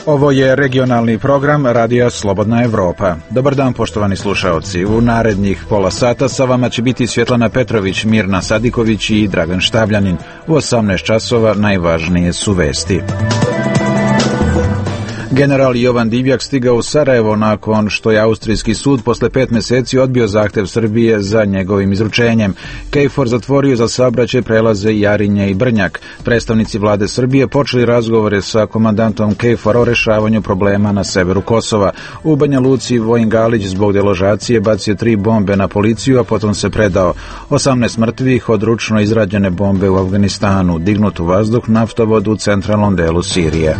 Ovo je regionalni program Radija Slobodna Evropa. Dobar dan, poštovani slušaoci. U narednih pola sata sa vama će biti Svjetlana Petrović, Mirna Sadiković i Dragan Štavljanin. U 18 časova najvažnije su vesti. General Jovan Divjak stigao u Sarajevo nakon što je austrijski sud posle 5 meseci odbio zahtev Srbije za njegovim izručenjem. KFOR zatvorio za saobraćaj prelaze Jarinje i Brnjak. Predstavnici vlade Srbije počeli razgovore sa komandantom KFOR o rešavanju problema na severu Kosova. U Banja Luci Vojin Galić zbog deložacije bacio 3 bombe na policiju, a potom se predao. 18 mrtvih od ručno izrađene bombe u Afganistanu, dignut u vazduh naftovod u centralnom delu Sirije.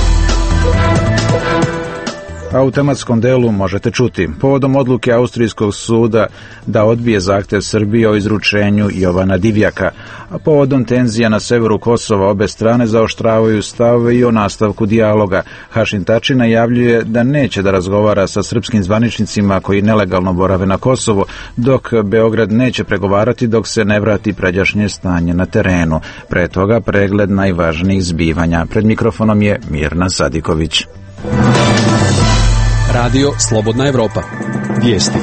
A u tematskom delu možete čuti: povodom odluke austrijskog suda da odbije zahtev Srbije o izručenju Jovana Divjaka, a povodom tenzija na severu Kosova obe strane zaoštravaju stavove i o nastavku dijaloga. Hašim Tači najavljuje da neće da razgovara sa srpskim zvaničnicima koji nelegalno borave na Kosovu, dok Beograd neće pregovarati dok se ne vrati pređašnje stanje na terenu. Pre toga pregled najvažnijih zbivanja. Pred mikrofonom je Mirna Sadiković. Radio Slobodna Evropa. Vijesti.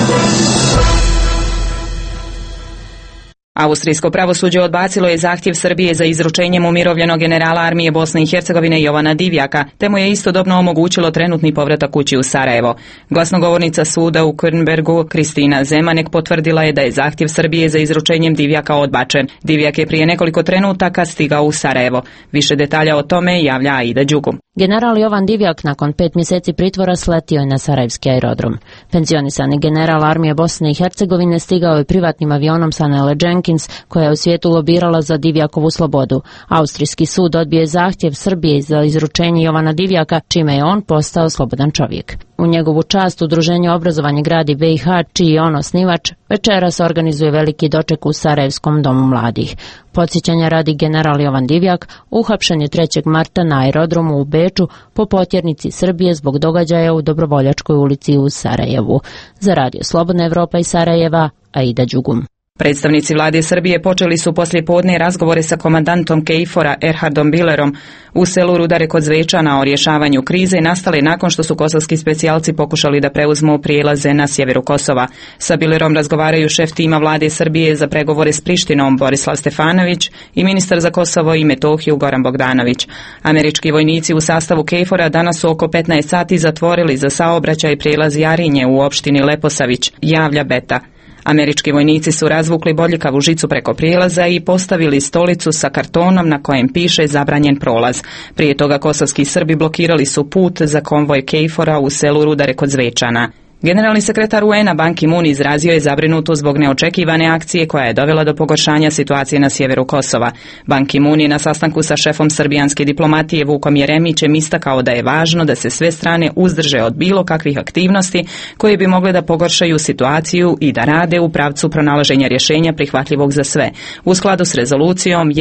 Austrijsko pravosuđe odbacilo je zahtjev Srbije za izručenjem umirovljenog generala armije Bosne i Hercegovine Jovana Divjaka, te mu je istodobno omogućilo trenutni povratak kući u Sarajevo. Glasnogovornica suda u Kürnbergu, Kristina Zemanek, potvrdila je da je zahtjev Srbije za izručenjem Divjaka odbačen. Divjak je prije nekoliko trenutaka stigao u Sarajevo. Više detalja o tome javlja Aida Đugu. General Jovan Divjak nakon 5 mjeseci pritvora sletio je na sarajevski aerodrom. Penzionisani general armije Bosne i Hercegovine stigao je privatnim avionom sa Nele Jenkins, koja je u svijetu lobirala za Divjakovu slobodu. Austrijski sud odbio je zahtjev Srbije za izručenje Jovana Divjaka, čime je on postao slobodan čovjek. U njegovu čast Udruženje obrazovanje gradi BiH, čiji je on osnivač, večeras organizuje veliki doček u Sarajevskom domu mladih. Podsjećanja radi general Jovan Divjak uhapšen je 3. marta na aerodromu u Beču po potjernici Srbije zbog događaja u Dobrovoljačkoj ulici u Sarajevu. Za Radio Slobodna Evropa iz Sarajeva, Aida Đugum. Predstavnici vlade Srbije počeli su poslijepodne razgovore sa komandantom KFOR-a Erhardom Billerom u selu Rudare kod Zvečana o rješavanju krize nastale nakon što su kosovski specijalci pokušali da preuzmu prijelaze na sjeveru Kosova. Sa Billerom razgovaraju šef tima vlade Srbije za pregovore s Prištinom Borislav Stefanović i ministar za Kosovo i Metohiju Goran Bogdanović. Američki vojnici u sastavu KFOR-a danas su oko 15 sati zatvorili za saobraćaj prijelaz Jarinje u opštini Leposavić, javlja Beta. Američki vojnici su razvukli bodljikavu žicu preko prijelaza i postavili stolicu sa kartonom na kojem piše zabranjen prolaz. Prije toga kosovski Srbi blokirali su put za konvoj KFOR-a u selu Rudare kod Zvečana. Generalni sekretar UN-a Ban Ki-moon izrazio je zabrinutost zbog neočekivane akcije koja je dovela do pogoršanja situacije na sjeveru Kosova. Ban Ki-moon je na sastanku sa šefom srbijanske diplomatije Vukom Jeremićem istakao da je važno da se sve strane uzdrže od bilo kakvih aktivnosti koje bi mogle da pogoršaju situaciju i da rade u pravcu pronalaženja rješenja prihvatljivog za sve, u skladu s rezolucijom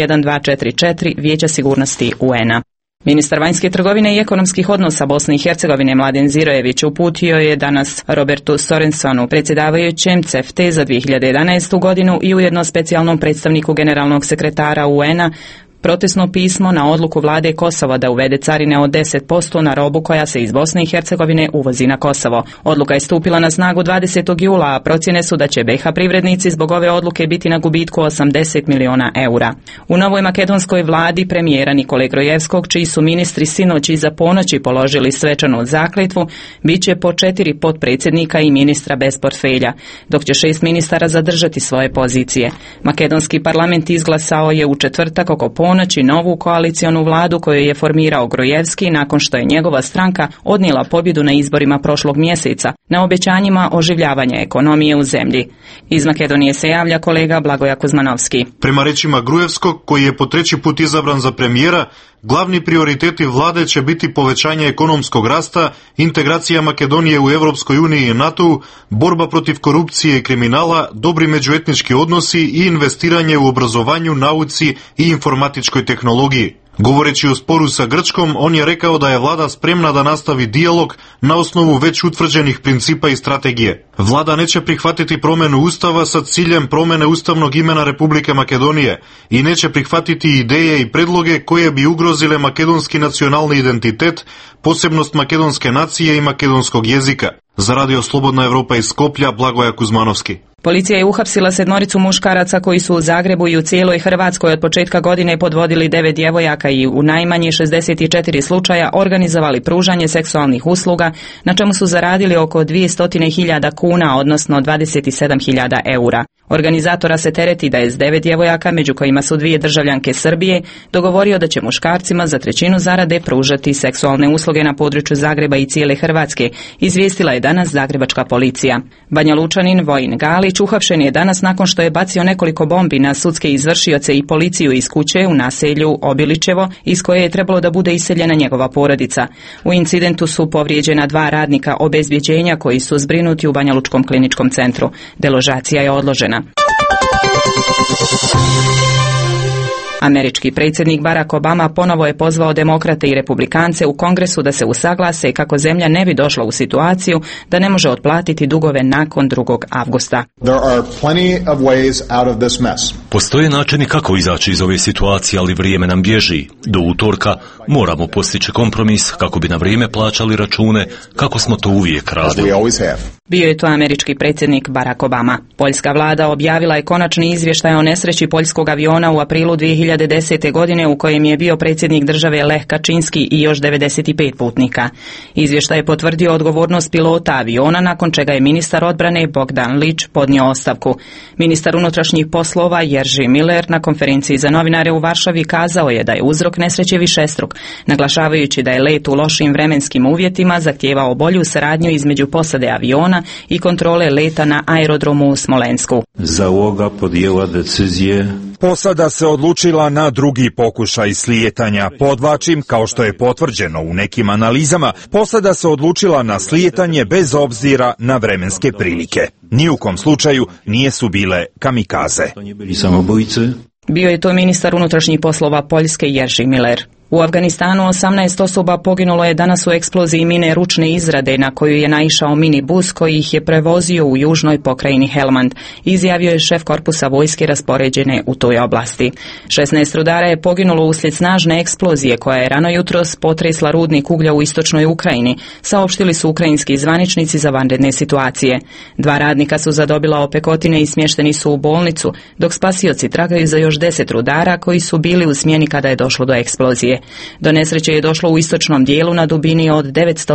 1244 Vijeća sigurnosti UN-a. Ministar vanjske trgovine i ekonomskih odnosa Bosne i Hercegovine Mladen Zirojević uputio je danas Robertu Sorensonu, predsjedavajućem CEFTA za 2011. godinu i ujedno specijalnom predstavniku generalnog sekretara UN-a, protestno pismo na odluku vlade Kosova da uvede carine od 10% na robu koja se iz Bosne i Hercegovine uvozi na Kosovo. Odluka je stupila na snagu 20. jula, a procjene su da će BiH privrednici zbog ove odluke biti na gubitku 80 miliona eura. U novoj makedonskoj vladi premijera Nikole Grojevskog, čiji su ministri sinoć iza ponoći položili svečanu zakletvu, bit će po 4 potpredsjednika i ministra bez portfelja, dok će 6 ministara zadržati svoje pozicije. Makedonski parlament izglasao je u četvrtak oko ponoći novu koalicionu vladu koju je formirao Grojevski nakon što je njegova stranka odnijela pobjedu na izborima prošlog mjeseca na obećanjima oživljavanja ekonomije u zemlji. Iz Makedonije se javlja kolega Blagoja Kuzmanovski. Prema rečima Grujevskog, koji je po 3. put izabran za premijera, glavni prioriteti vlade će biti povećanje ekonomskog rasta, integracija Makedonije u Europskoj uniji i NATO, borba protiv korupcije i kriminala, dobri međuetnički odnosi i investiranje u obrazovanju, nauci i informatičkoj tehnologiji. Govoreći o sporu sa Grčkom, on je rekao da je vlada spremna da nastavi dijalog na osnovu već utvrđenih principa i strategije. Vlada neće prihvatiti promenu ustava sa ciljem promene ustavnog imena Republike Makedonije i neće prihvatiti ideje i predloge koje bi ugrozile makedonski nacionalni identitet, posebnost makedonske nacije i makedonskog jezika. Za Radio Slobodna Evropa iz Skoplja, Blagoja Kuzmanovski. Policija je uhapsila 7 muškaraca koji su u Zagrebu i u cijeloj Hrvatskoj od početka godine podvodili 9 djevojaka i u najmanje 64 slučaja organizovali pružanje seksualnih usluga, na čemu su zaradili oko 200.000 kuna, odnosno 27.000 eura. Organizatora se tereti da je s 9 djevojaka, među kojima su 2 državljanke Srbije, dogovorio da će muškarcima za 1/3 zarade pružati seksualne usluge na području Zagreba i cijele Hrvatske, izvijestila je danas zagrebačka policija. Banja Lučanin Vojin Galić uhapšen je danas nakon što je bacio nekoliko bombi na sudske izvršioce i policiju iz kuće u naselju Obilićevo, iz koje je trebalo da bude iseljena njegova porodica. U incidentu su povrijeđena 2 radnika obezbjeđenja koji su zbrinuti u Banja Lučkom kliničkom centru. Deložacija je odložena. Američki predsjednik Barack Obama ponovo je pozvao demokrate i republikance u Kongresu da se usaglase kako zemlja ne bi došla u situaciju da ne može otplatiti dugove nakon 2. avgusta. Postoje načini kako izaći iz ove situacije, ali vrijeme nam bježi. Do utorka moramo postići kompromis kako bi na vrijeme plaćali račune, kako smo to uvijek radili. Bio je to američki predsjednik Barack Obama. Poljska vlada objavila je konačni izvještaj o nesreći poljskog aviona u aprilu 2010. godine u kojem je bio predsjednik države Lech Kaczynski i još 95 putnika. Izvještaj je potvrdio odgovornost pilota aviona, nakon čega je ministar odbrane Bogdan Lič podnio ostavku. Ministar unutrašnjih poslova Jerzy Miller na konferenciji za novinare u Varšavi kazao je da je uzrok nesreće višestruk, naglašavajući da je let u lošim vremenskim uvjetima zahtijevao bolju saradnju između posade aviona i kontrole leta na aerodromu u Smolensku. Załoga podjęła decyzję. Posada se odlučila na drugi pokušaj slijetanja. Podvlačim, kao što je potvrđeno u nekim analizama, posada se odlučila na slijetanje bez obzira na vremenske prilike. Ni u kom slučaju nije su bile kamikaze. Bio je to ministar unutrašnjih poslova Poljske Jerzy Miller. U Afganistanu 18 osoba poginulo je danas u eksploziji mine ručne izrade na koju je naišao minibus koji ih je prevozio u južnoj pokrajini Helmand, izjavio je šef korpusa vojske raspoređene u toj oblasti. 16 rudara je poginulo uslijed snažne eksplozije koja je rano jutros potresla rudnik uglja u istočnoj Ukrajini, saopštili su ukrajinski zvaničnici za vanredne situacije. 2 radnika su zadobila opekotine i smješteni su u bolnicu, dok spasioci tragaju za još 10 rudara koji su bili u smjeni kada je došlo do eksplozije. Do nesreće je došlo u istočnom dijelu na dubini od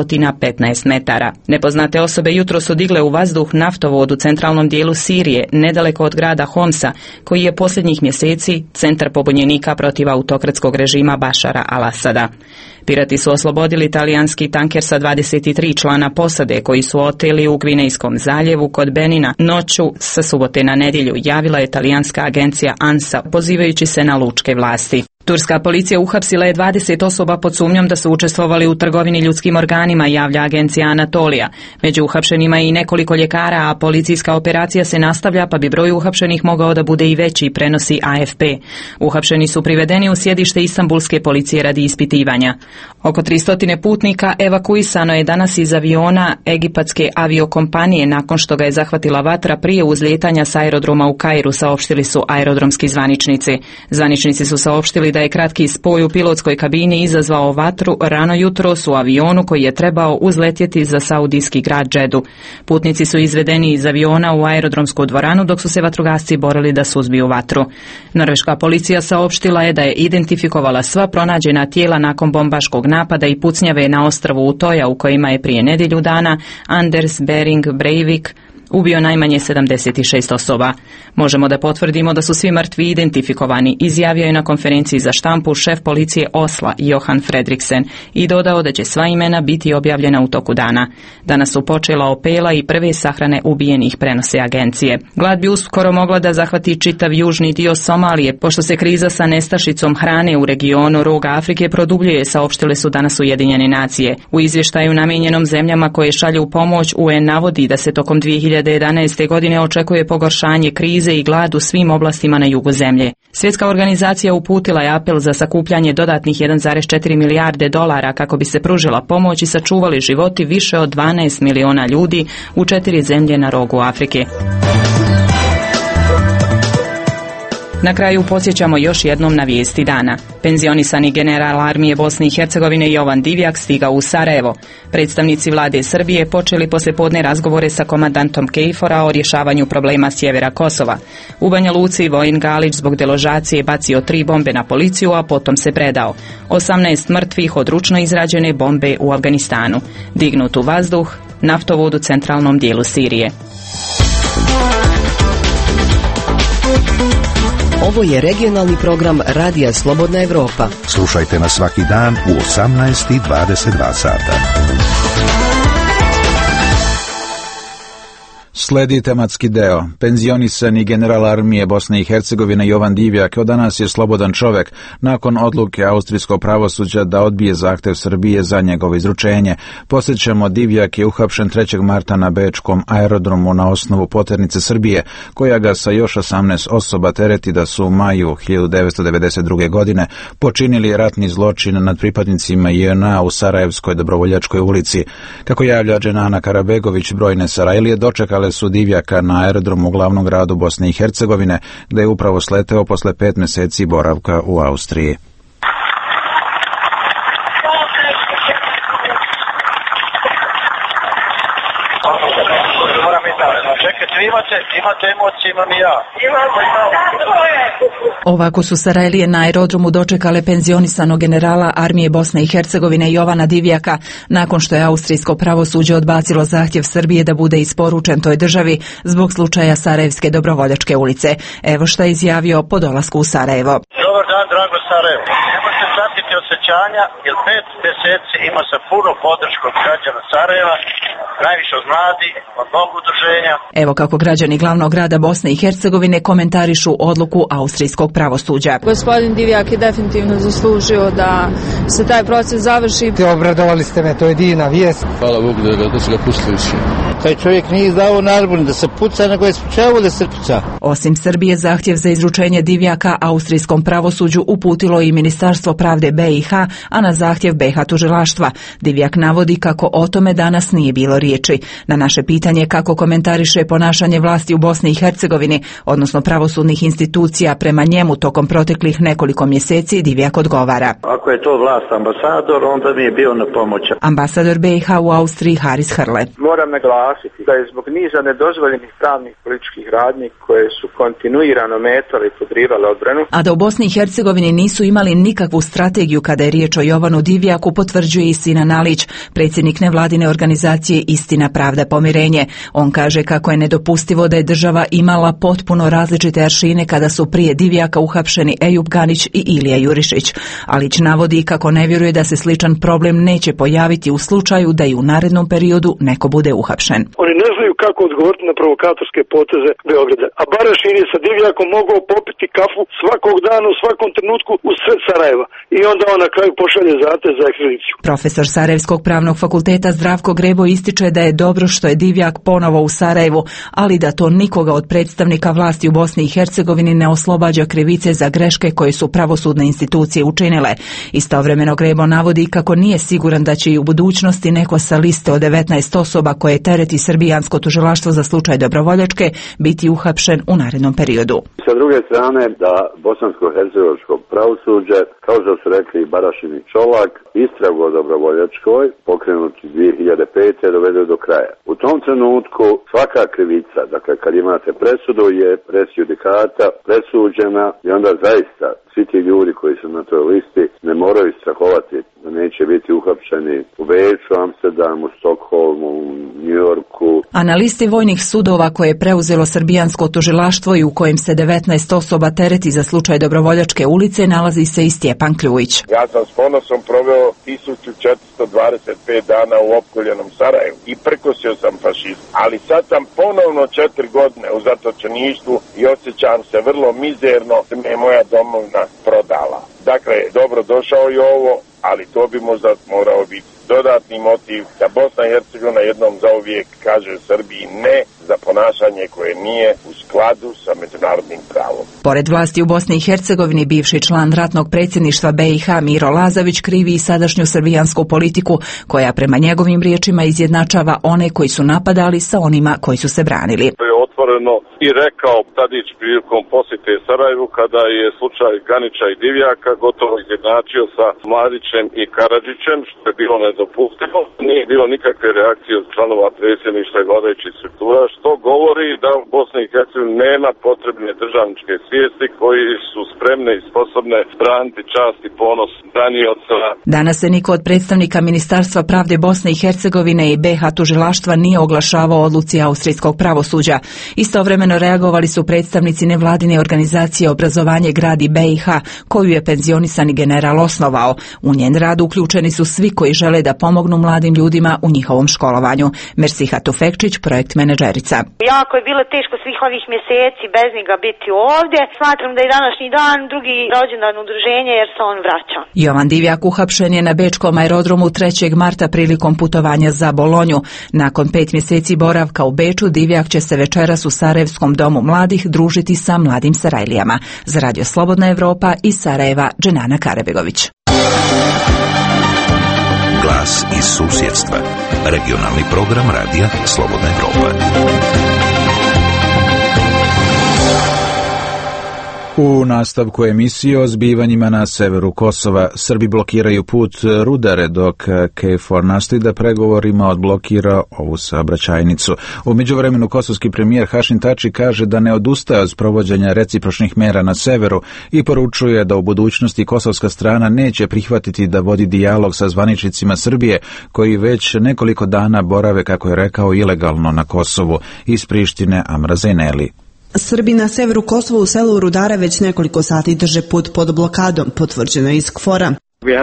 915 metara. Nepoznate osobe jutro su digle u vazduh naftovod u centralnom dijelu Sirije, nedaleko od grada Homsa, koji je posljednjih mjeseci centar pobunjenika protiv autokratskog režima Bašara al-Asada. Pirati su oslobodili talijanski tanker sa 23 člana posade koji su oteli u Gvinejskom zaljevu kod Benina noću sa subote na nedjelju, javila je talijanska agencija ANSA, pozivajući se na lučke vlasti. Turska policija uhapsila je 20 osoba pod sumnjom da su učestvovali u trgovini ljudskim organima, javlja agencija Anatolija. Među uhapšenima je i nekoliko ljekara, a policijska operacija se nastavlja pa bi broj uhapšenih mogao da bude i veći, prenosi AFP. Uhapšeni su privedeni u sjedište Istanbulske policije radi ispitivanja. Oko 300 putnika evakuisano je danas iz aviona egipatske aviokompanije nakon što ga je zahvatila vatra prije uzlijetanja s aerodroma u Kairu, saopštili su aerodromski zvaničnici. Zvaničnici su saopštili da je kratki spoj u pilotskoj kabini izazvao vatru rano jutros u avionu koji je trebao uzletjeti za saudijski grad Džedu. Putnici su izvedeni iz aviona u aerodromsku dvoranu dok su se vatrogasci borili da suzbiju vatru. Norveška policija saopštila je da je identifikovala sva pronađena tijela nakon bombaškog napada i pucnjave na ostrvu Utoja u kojima je prije nedjelju dana Anders Behring Breivik ubio najmanje 76 osoba. Možemo da potvrdimo da su svi mrtvi identifikovani, izjavio je na konferenciji za štampu šef policije Osla Johan Fredriksen i dodao da će sva imena biti objavljena u toku dana. Danas su počela opela i prve sahrane ubijenih, prenose agencije. Glad bi uskoro mogla da zahvati čitav južni dio Somalije, pošto se kriza sa nestašicom hrane u regionu Roga Afrike produbljuje, saopštile su danas Ujedinjene nacije. U izvještaju namijenjenom zemljama koje šalju pomoć UN navodi da se tokom 2010. 2011. godine očekuje pogoršanje krize i glad u svim oblastima na jugu zemlje. Svjetska organizacija uputila je apel za sakupljanje dodatnih 1,4 milijarde dolara kako bi se pružila pomoć i sačuvali životi više od 12 miliona ljudi u 4 zemlje na rogu Afrike. Na kraju podsjećamo još jednom na vijesti dana. Penzionisani general armije Bosne i Hercegovine Jovan Divjak stigao u Sarajevo. Predstavnici vlade Srbije počeli poslijepodne razgovore sa komandantom KFOR-a o rješavanju problema sjevera Kosova. U Banja Luci Vojin Galić zbog deložacije bacio 3 bombe na policiju, a potom se predao. 18 mrtvih od ručno izrađene bombe u Afganistanu. Dignut u vazduh, naftovod u centralnom dijelu Sirije. Ovo je regionalni program Radija Slobodna Evropa. Slušajte nas svaki dan u 18:22 sata. Sledi tematski deo. Penzionisani general armije Bosne i Hercegovine Jovan Divjak od danas je slobodan čovjek nakon odluke austrijskog pravosuđa da odbije zahtjev Srbije za njegovo izručenje. Podsjećamo, Divjak je uhapšen 3. marta na bečkom aerodromu na osnovu poternice Srbije, koja ga sa još 18 osoba tereti da su u maju 1992. godine počinili ratni zločin nad pripadnicima JNA u Sarajevskoj Dobrovoljačkoj ulici. Kako javlja Dženana Karabegović, brojne Sarajlije dočekale su Divjaka na aerodromu u glavnom gradu Bosne i Hercegovine, gdje je upravo sleteo posle 5 mjeseci boravka u Austriji. Imate emocije, imam i ja. Ovako su Sarajlije na aerodromu dočekale penzionisanog generala armije Bosne i Hercegovine Jovana Divjaka nakon što je austrijsko pravosuđe odbacilo zahtjev Srbije da bude isporučen toj državi zbog slučaja Sarajevske Dobrovoljačke ulice. Evo šta je izjavio po dolasku u Sarajevo. Dobar dan, drago Sarajevo. Nemojte pratiti osjećanja, jer 5 mjeseci ima se puno podršku od građana Sarajeva, najviše od mladi, od mnogo udruženja. Evo kako građani glavnog grada Bosne i Hercegovine komentarišu odluku austrijskog pravosuđa. Gospodin Divjak je definitivno zaslužio da se taj proces završi. Obradovali ste me, to je divna vijest. Hvala Bogu da su ga pustili više. Taj čovjek nije izdavao naredbu da se puca, nego je sprečavao da se puca. Osim Srbije, zahtjev za izručenje Divjaka austrijskom pravosuđu uputilo i Ministarstvo pravde BiH, a na zahtjev BiH tužilaštva. Divjak navodi kako o tome danas nije bilo riječi. Na naše pitanje kako komentariše ponašanje vlasti u Bosni i Hercegovini, odnosno pravosudnih institucija prema njemu tokom proteklih nekoliko mjeseci, Divjak odgovara. Ako je to vlast ambasador, onda mi je bio na pomoć. Ambasador BiH u Austriji Haris Hrle. Moram naglasiti da je zbog niza nedozvoljenih pravnih političkih radnji koje su kontinuirano metale i podrivale odbranu. A da u Bosni i Hercegovini nisu imali nikakvu strategiju kada je riječ o Jovanu Divjaku, potvrđuje i Sinan Alić, predsjednik nevladine organizacije Istina, pravda, pomirenje. On kaže kako je nedopustivo da je država imala potpuno različite aršine kada su prije Divjaka uhapšeni Ejub Ganić i Ilija Jurišić. Alić navodi kako ne vjeruje da se sličan problem neće pojaviti u slučaju da i u narednom periodu neko bude uhapšen. Oni ne znaju kako odgovoriti na provokatorske poteze Beograda. A Barašin je sa Divjakom mogao popiti kafu svakog dana u svakom trenutku u sred Sarajeva. I onda on na kraju pošalje zahtjev za ekstradiciju. Profesor Sarajevskog pravnog fakulteta Zdravko Grebo ističe da je dobro što je Divjak ponovo u Sarajevu, ali da to nikoga od predstavnika vlasti u Bosni i Hercegovini ne oslobađa krivice za greške koje su pravosudne institucije učinile. Istovremeno Grebo navodi kako nije siguran da će i u budućnosti neko sa liste od 19 osoba koje tereti srbijansko tužilaštvo za slučaj Dobrovoljačke biti uhapšen u narednom periodu. Sa druge strane da bosansko-hercegovačko pravosuđe, kao što su rekli Barašin i Čolak, istragu o Dobrovoljačkoj pokrenuti 2005. dovede do kraja. U tom trenutku svaka krivica, dakle kad imate presudu, je presjudikata, presuđena i onda zaista svi ti ljudi koji su na toj listi ne moraju strahovati da neće biti uhapšeni u Beču, Amsterdamu, Stokholmu, Njujorku. A na listi vojnih sudova koje je preuzelo srbijansko tužilaštvo i u kojem se 19 osoba tereti za slučaj Dobrovoljačke ulice nalazi se i Stjepan Kljujić. Ja sam s ponosom proveo 1425 dana u opkoljenom Sarajevu i prkosio sam fašizam. Ali sad sam ponovno 4 godine u zatočeništvu i osjećam se vrlo mizerno da me je moja domovina prodala. Dakle, dobro došao i ovo, ali to bi možda morao biti dodatni motiv da Bosna i Hercegovina jednom zauvijek kaže Srbiji ne za ponašanje koje nije u skladu sa međunarodnim pravom. Pored vlasti u Bosni i Hercegovini, bivši član ratnog predsjedništva BiH Miro Lazović krivi i sadašnju srbijansku politiku, koja prema njegovim riječima izjednačava one koji su napadali sa onima koji su se branili. Otvoreno i rekao Tadić prilikom posjete Sarajevu kada je slučaj Ganića i Divjaka gotovo izjednačio sa Mladićem i Karadžićem, što je bilo nedopustivo. Nije bilo nikakve reakcije od članova predsjedništva i vladajućih struktura, što govori da u Bosni i Hercegovini nema potrebne državničke svijesti koji su spremne i sposobne braniti čast i ponos branioca. Danas se niko od predstavnika Ministarstva pravde Bosne i Hercegovine i BiH tužilaštva nije oglašavao o odluci austrijskog pravosuđa. Istovremeno reagovali su predstavnici nevladine organizacije Obrazovanje gradi BiH, koju je penzionisani general osnovao. U njen rad uključeni su svi koji žele da pomognu mladim ljudima u njihovom školovanju. Mersiha Tufekčić, projekt menadžerica. Jako je bilo teško svih ovih mjeseci bez njega biti ovdje. Smatram da je današnji dan drugi rođendan udruženja jer se on vraća. Jovan Divjak uhapšen je na bečkom aerodromu 3. marta prilikom putovanja za Bolonju. Nakon 5 mjeseci boravka u Beču, Divjak će se večeras u Sarajevskom domu mladih družiti sa mladim Sarajlijama. Za Radio Slobodna Evropa iz Sarajeva, Dženana Karabegović. Glas iz susjedstva. Regionalni program Radija Slobodna Evropa. U nastavku emisije o zbivanjima na severu Kosova, Srbi blokiraju put Rudare dok KFOR nastoji da pregovorima odblokira ovu saobraćajnicu. U međuvremenu kosovski premijer Hašim Tači kaže da ne odustaje od sprovođenja recipročnih mera na severu i poručuje da u budućnosti kosovska strana neće prihvatiti da vodi dijalog sa zvaničnicima Srbije koji već nekoliko dana borave, kako je rekao, ilegalno na Kosovu. Iz Prištine Amra Zaineli. Srbi na severu Kosova u selu Rudare već nekoliko sati drže put pod blokadom, potvrđeno je iz KFOR-a.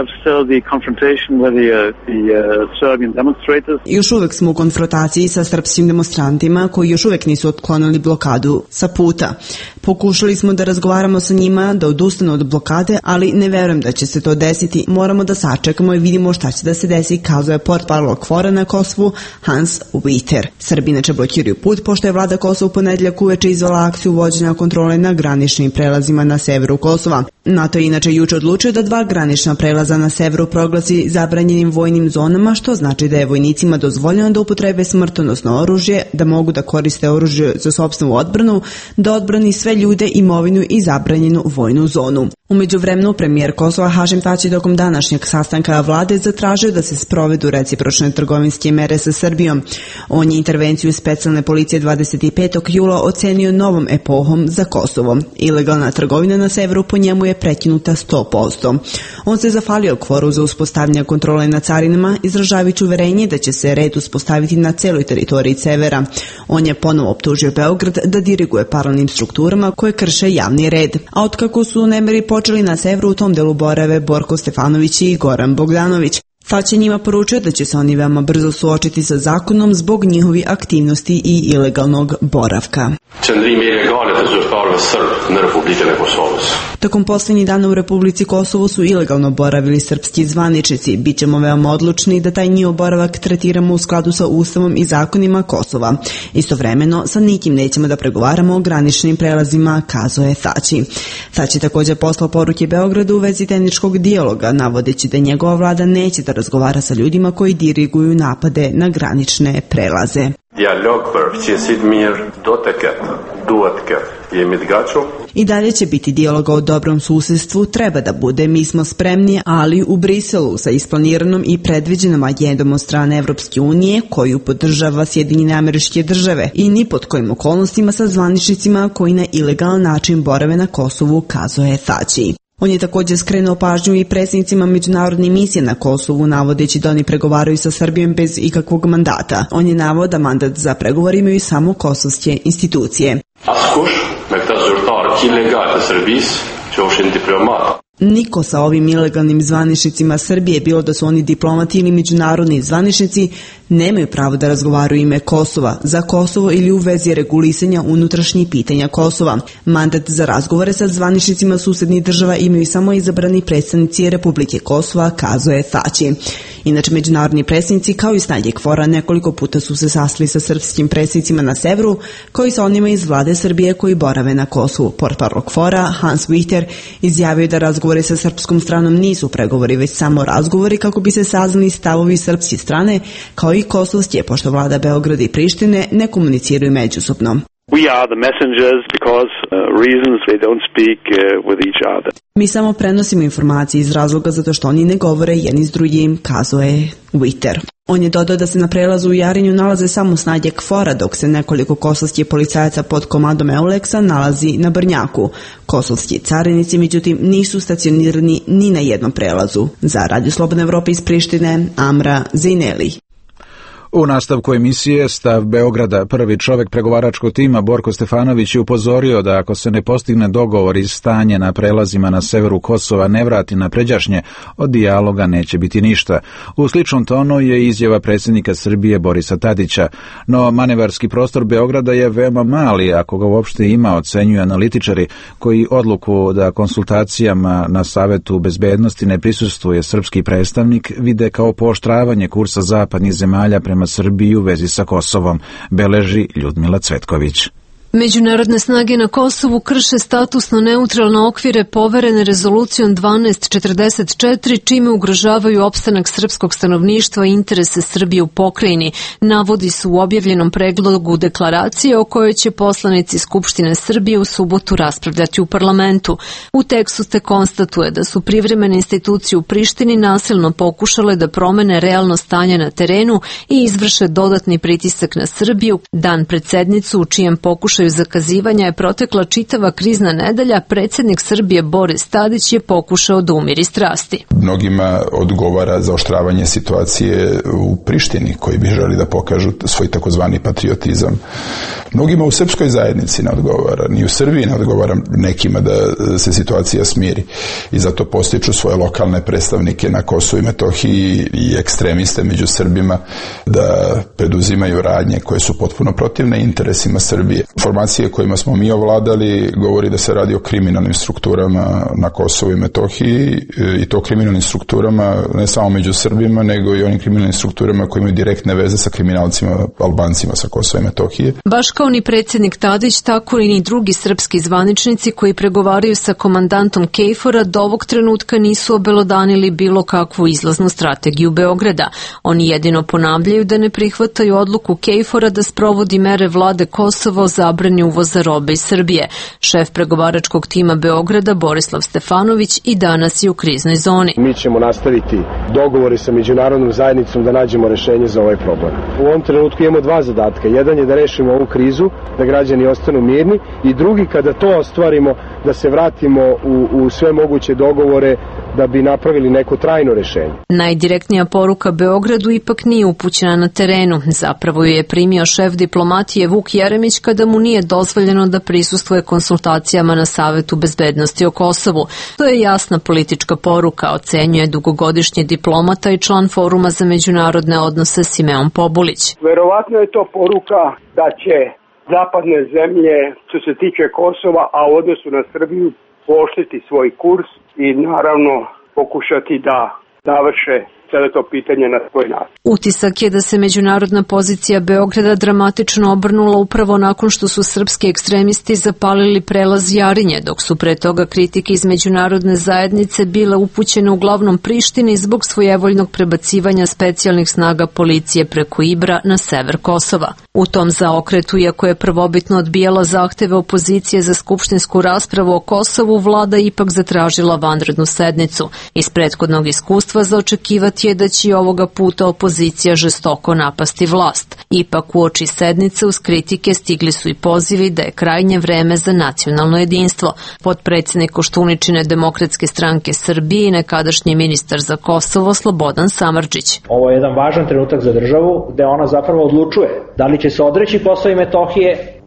Još uvijek smo u konfrontaciji sa srpskim demonstrantima koji još uvijek nisu otklonili blokadu sa puta. Pokušali smo da razgovaramo sa njima, da odustanu od blokade, ali ne verujem da će se to desiti. Moramo da sačekamo i vidimo šta će da se desi, kazao je portparol KFOR-a na Kosovu Hans Witer. Srbi inače blokiraju put pošto je vlada Kosova u ponedjeljak uveče izvala akciju vođenja kontrole na graničnim prelazima na severu Kosova. NATO je inače juče odlučio da 2 granična prelaza na severu proglasi zabranjenim vojnim zonama, što znači da je vojnicima dozvoljeno da upotrebe smrtonosno oružje, da mogu da koriste oružje za sopstvenu odbranu, da odbrani sve ljude, imovinu i zabranjenu vojnu zonu. U međuvremenu premijer Kosova Hašim Tači tokom današnjeg sastanka vlade zatražio da se sprovedu recipročne trgovinske mere sa Srbijom. On je intervenciju specijalne policije 25. jula ocenio novom epohom za Kosovo. Ilegalna trgovina na severu po njemu je prekinuta 100%. On se zahvalio KFOR-u za uspostavljanje kontrole na carinama, izražavajući uverenje da će se red uspostaviti na celoj teritoriji severa. On je ponovo optužio Beograd da diriguje paralelnim strukturama koje krše javni red. A otkako su nemiri počeli na severu, u tom delu borave Borko Stefanović i Goran Bogdanović. Tači njima poručuje da će se oni veoma brzo suočiti sa zakonom zbog njihovi aktivnosti i ilegalnog boravka. Tokom posljednjih dana u Republici Kosovo su ilegalno boravili srpski zvaničnici. Bićemo veoma odlučni da taj njihov boravak tretiramo u skladu sa Ustavom i zakonima Kosova. Istovremeno, sa nikim nećemo da pregovaramo o graničnim prelazima, kazao je Tači. Tači također poslao poruke Beogradu u vezi tehničkog dijaloga, navodeći da njegova vlada neće da razgovara sa ljudima koji diriguju napade na granične prelaze. I dalje će biti dijaloga o dobrom susjedstvu, treba da bude, mi smo spremni, ali u Briselu sa isplaniranom i predviđenom agendom od strane Evropske unije koju podržava Sjedinjene Američke Države i ni pod kojim okolnostima sa zvaničnicima koji na ilegalan način borave na Kosovu, kazao je Tači. On je također skrenuo pažnju i predsjednicima međunarodne misije na Kosovu, navodeći da oni pregovaraju sa Srbijom bez ikakvog mandata. On je naveo da mandat za pregovor imaju samo kosovske institucije. Niko sa ovim ilegalnim zvaničnicima Srbije, bilo da su oni diplomati ili međunarodni zvaničnici, nemaju pravo da razgovaraju ime Kosova, za Kosovo ili u vezi regulisanja unutrašnjih pitanja Kosova. Mandat za razgovore sa zvaničnicima susednih država imaju samo izabrani predstavnici Republike Kosova, kazao je Thaci. Inače, međunarodni predstavnici kao i snage KFOR-a nekoliko puta su se sastali sa srpskim predstavnicima na severu, kao i sa onima iz vlade Srbije koji borave na Kosovu. Portparol KFOR-a Hans Wichter izjavio da razgovori sa srpskom stranom nisu pregovori, već samo razgovori kako bi se saznali stavovi srpske strane, kao i kosovske, pošto vlada Beograda i Prištine ne komuniciraju međusobno. We are the messengers because reasons they don't speak with each other. Mi samo prenosimo informacije iz razloga zato što oni ne govore jedni s drugim, kazao je Wichter. On je dodao da se na prelazu u Jarinju nalaze samo snage KFOR-a, dok se nekoliko kosovskih policajaca pod komandom Euleksa nalazi na Brnjaku. Kosovski carinici, međutim, nisu stacionirani ni na jednom prelazu. Za Radio Slobodna Evropa iz Prištine, Amra Zejneli. U nastavku emisije Stav Beograda, prvi čovek pregovaračkog tima Borko Stefanović je upozorio da ako se ne postigne dogovor iz stanje na prelazima na severu Kosova ne vrati na pređašnje, od dijaloga neće biti ništa. U sličnom tonu je izjava predsjednika Srbije Borisa Tadića, no manevarski prostor Beograda je veoma mali, ako ga uopšte ima, ocenjuju analitičari, koji odluku da konsultacijama na Savetu bezbednosti ne prisustvuje srpski predstavnik vide kao pooštravanje kursa zapadnih zemalja prema Srbiji u vezi sa Kosovom, beleži Ljudmila Cvetković. Međunarodne snage na Kosovu krše statusno neutralne okvire poverene rezolucijom 1244, čime ugrožavaju opstanak srpskog stanovništva i interese Srbije u pokrajini, navodi su u objavljenom predlogu deklaracije o kojoj će poslanici Skupštine Srbije u subotu raspravljati u parlamentu. U tekstu se konstatuje da su privremene institucije u Prištini nasilno pokušale da promene realno stanje na terenu i izvrše dodatni pritisak na Srbiju. Dan pred sednicu u čijem pokušaju zakazivanja je protekla čitava krizna nedelja, predsjednik Srbije Boris Tadić je pokušao da umiri strasti. Mnogima odgovara zaoštravanje situacije u Prištini, koji bi želi da pokažu svoj takozvani patriotizam. Mnogima u srpskoj zajednici ne odgovara, ni u Srbiji ne odgovara nekima da se situacija smiri. I zato postiču svoje lokalne predstavnike na Kosovu i Metohiji i ekstremiste među Srbima da preduzimaju radnje koje su potpuno protivne interesima Srbije. Informacije kojima smo mi ovladali govori da se radi o kriminalnim strukturama na Kosovu i Metohiji, i to kriminalnim strukturama ne samo među Srbima, nego i onim kriminalnim strukturama koji imaju direktne veze sa kriminalcima Albancima sa Kosova i Metohije. Baš kao ni predsjednik Tadić, tako i ni drugi srpski zvaničnici koji pregovaraju sa komandantom KFOR-a do ovog trenutka nisu obelodanili bilo kakvu izlaznu strategiju Beograda. Oni jedino ponavljaju da ne prihvataju odluku KFOR-a da sprovodi mere vlade Kosovo za zabrani uvoza robe iz Srbije. Šef pregovaračkog tima Beograda Borislav Stefanović i danas je u kriznoj zoni. Mi ćemo nastaviti dogovore sa međunarodnom zajednicom da nađemo rešenje za ovaj problem. U ovom trenutku imamo dva zadatka. Jedan je da rešimo ovu krizu, da građani ostanu mirni, i drugi, kada to ostvarimo, da se vratimo u sve moguće dogovore da bi napravili neko trajno rešenje. Najdirektnija poruka Beogradu ipak nije upućena na terenu. Zapravo ju je primio šef diplomatije Vuk Jeremić kada mu nije dozvoljeno da prisustvuje konsultacijama na Savetu bezbednosti o Kosovu. To je jasna politička poruka, ocenjuje dugogodišnji diplomata i član Foruma za međunarodne odnose Simeon Pobulić. Verovatno je to poruka da će zapadne zemlje, što se tiče Kosova, a u odnosu na Srbiju, pooštriti svoj kurs i naravno pokušati da završe sada to pitanje na svoj način. Utisak je da se međunarodna pozicija Beograda dramatično obrnula upravo nakon što su srpski ekstremisti zapalili prelaz Jarinje, dok su pre toga kritike iz međunarodne zajednice bile upućene uglavnom Prištini zbog svojevoljnog prebacivanja specijalnih snaga policije preko Ibra na sever Kosova. U tom zaokretu, iako je prvobitno odbijala zahteve opozicije za skupštinsku raspravu o Kosovu, vlada ipak zatražila vanrednu sednicu. Iz prethodnog iskustva za očekivati je da će ovoga puta opozicija žestoko napasti vlast. Ipak uoči sednice uz kritike stigli su i pozivi da je krajnje vreme za nacionalno jedinstvo. Potpredsjednik Koštuničine Demokratske stranke Srbije i nekadašnji ministar za Kosovo Slobodan Samardžić. Ovo je jedan važan trenutak za državu gde ona zapravo odlučuje da li će se odreći Kosova i Metohije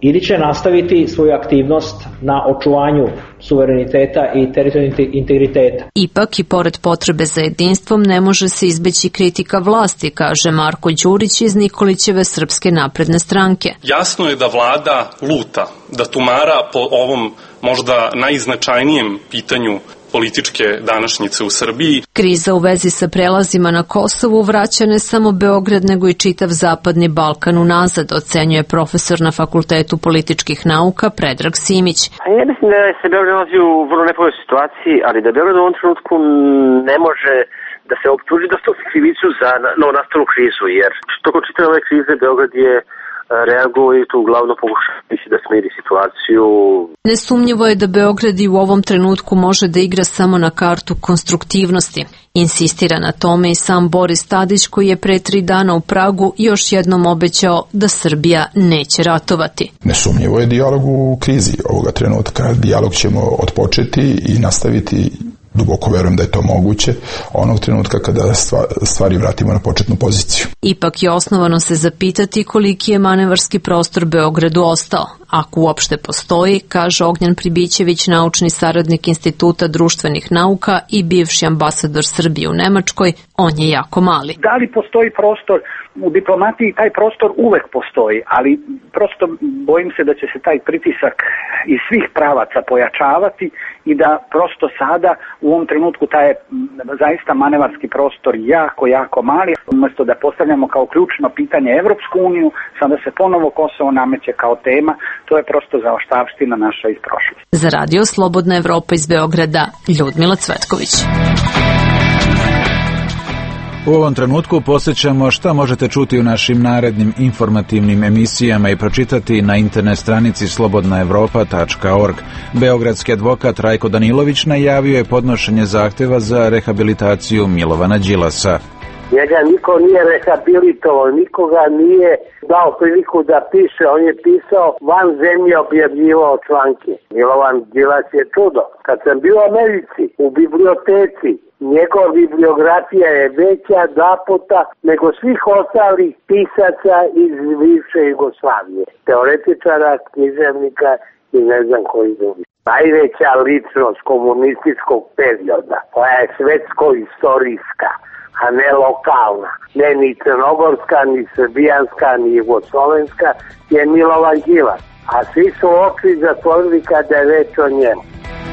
ili će nastaviti svoju aktivnost na očuvanju suvereniteta i teritorijalnog integriteta. Ipak i pored potrebe za jedinstvom ne može se izbeći kritika vlasti, kaže Marko Đurić iz Nikolićeve Srpske napredne stranke. Jasno je da vlada luta, da tumara po ovom možda najznačajnijem pitanju političke današnjice u Srbiji. Kriza u vezi sa prelazima na Kosovu vraća ne samo Beograd, nego i čitav zapadni Balkan unazad, ocenjuje profesor na Fakultetu političkih nauka Predrag Simić. Ja mislim da se Beograd nalazi u vrlo nepovoljnoj situaciji, ali da Beograd u ovom trenutku ne može da se optuži da stopi krivicu za novonastalu krizu, jer tokom čitave ove krize Beograd je reaguje i to uglavnom pokušavajući da smiri situaciju. Nesumnjivo je da Beograd i u ovom trenutku može da igra samo na kartu konstruktivnosti. Insistira na tome i sam Boris Tadić, koji je pre 3 dana u Pragu još jednom obećao da Srbija neće ratovati. Nesumnjivo je dijalog u krizi ovoga trenutka. Dijalog ćemo otpočeti i nastaviti. Duboko verujem da je to moguće onog trenutka kada stvari vratimo na početnu poziciju. Ipak je osnovano se zapitati koliki je manevarski prostor Beogradu ostao. Ako uopšte postoji, kaže Ognjen Pribićević, naučni saradnik Instituta društvenih nauka i bivši ambasador Srbije u Nemačkoj, on je jako mali. Da li postoji prostor? U diplomatiji taj prostor uvek postoji, ali prosto bojim se da će se taj pritisak iz svih pravaca pojačavati i da prosto sada u ovom trenutku taj zaista manevarski prostor jako mali. Umesto da postavljamo kao ključno pitanje Evropsku uniju, sada se ponovo Kosovo nameće kao tema, to je prosto zaoštavština naša iz prošlosti. Za radio Slobodna Evropa iz Beograda, Ljudmila Cvetković. U ovom trenutku posjećamo šta možete čuti u našim narednim informativnim emisijama i pročitati na internet stranici slobodnaevropa.org. Beogradski advokat Rajko Danilović najavio je podnošenje zahteva za rehabilitaciju Milovana Đilasa. Njega niko nije rehabilitovao, nikoga nije dao priliku da piše, on je pisao van zemlje, objavljivao članke. Milovan Đilas je čudo. Kad sam bio u Americi, u biblioteci, njegova bibliografija je veća 2 puta nego svih ostalih pisaca iz bivše Jugoslavije. Teoretičara, književnika i ne znam koji drugi. Najveća ličnost komunističkog perioda, koja je svetsko-istorijska, a ne lokalna, ne ni crnogorska, ni srbijanska, ni jugoslovenska, je Milovan Đilas. A svi su oči zatvorili kada je reč o njemu.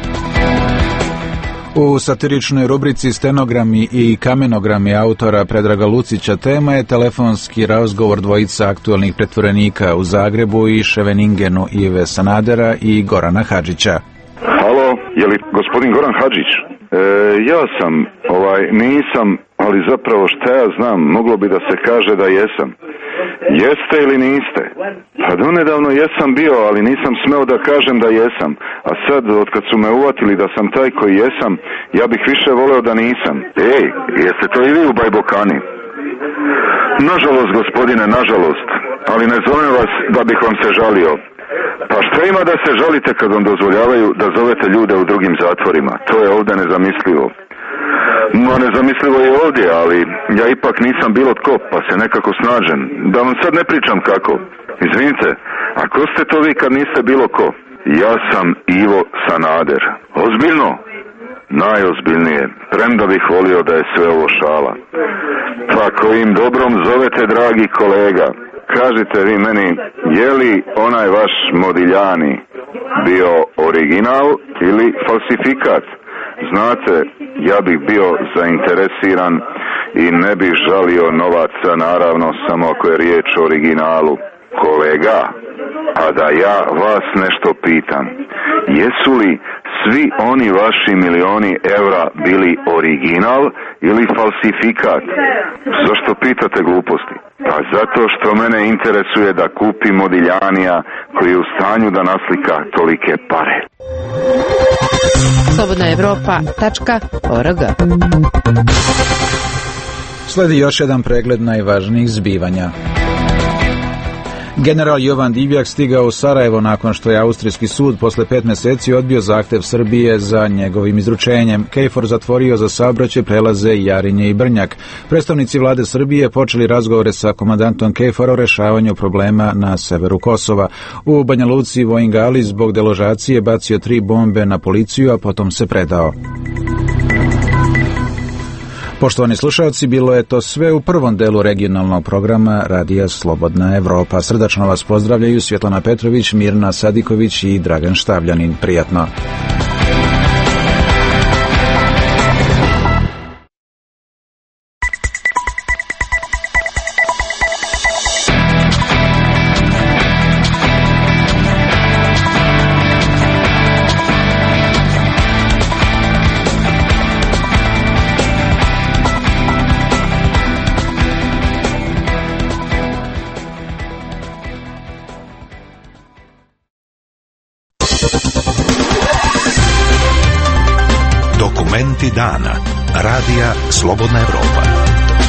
U satiričnoj rubrici Stenogrami i kamenogrami autora Predraga Lucića tema je telefonski razgovor dvojica aktualnih pretvorenika u Zagrebu i Ševeningenu, Ive Sanadera i Gorana Hadžića. Halo, je li gospodin Goran Hadžić? Ja sam, nisam, ali zapravo šta ja znam, moglo bi da se kaže da jesam. Jeste ili niste? Pa donedavno jesam bio, ali nisam smeo da kažem da jesam. A sad, otkad su me uvatili da sam taj koji jesam, ja bih više voleo da nisam. Ej, jeste to i vi u Bajbokani? Nažalost, gospodine, nažalost. Ali ne zovem vas da bih vam se žalio. Pa šta ima da se žalite kad vam dozvoljavaju da zovete ljude u drugim zatvorima? To je ovdje nezamislivo. No, nezamislivo je ovdje, ali ja ipak nisam bilo tko, pa se nekako snađem. Da vam sad ne pričam kako. Izvinite, a ko ste to vi kad niste bilo ko? Ja sam Ivo Sanader. Ozbiljno? Najozbiljnije. Premda bih volio da je sve ovo šala. Pa kojim dobrom zovete, dragi kolega? Kažite vi meni, je li onaj vaš Modigliani bio original ili falsifikat? Znate, ja bih bio zainteresiran i ne bih žalio novaca, naravno, samo ako je riječ o originalu. Kolega, a da ja vas nešto pitam, jesu li svi oni vaši milioni evra bili original ili falsifikat? Zašto pitate gluposti? Pa zato što mene interesuje da kupim Modiglianija koji je u stanju da naslika tolike pare. slobodnaevropa.org. Sledi još jedan pregled najvažnijih zbivanja. General Jovan Divjak stigao u Sarajevo nakon što je austrijski sud posle 5 meseci odbio zahtev Srbije za njegovim izručenjem. KFOR zatvorio za saobraćaj prelaze Jarinje i Brnjak. Predstavnici vlade Srbije počeli razgovore sa komandantom KFOR o rešavanju problema na severu Kosova. U Banja Luci Vojin Gali zbog deložacije bacio 3 bombe na policiju, a potom se predao. Poštovani slušalci, bilo je to sve u prvom delu regionalnog programa Radija Slobodna Evropa. Srdačno vas pozdravljaju Svjetlana Petrović, Mirna Sadiković i Dragan Štavljanin. Prijatno. Dokumenti dana. Radija Slobodna Evropa.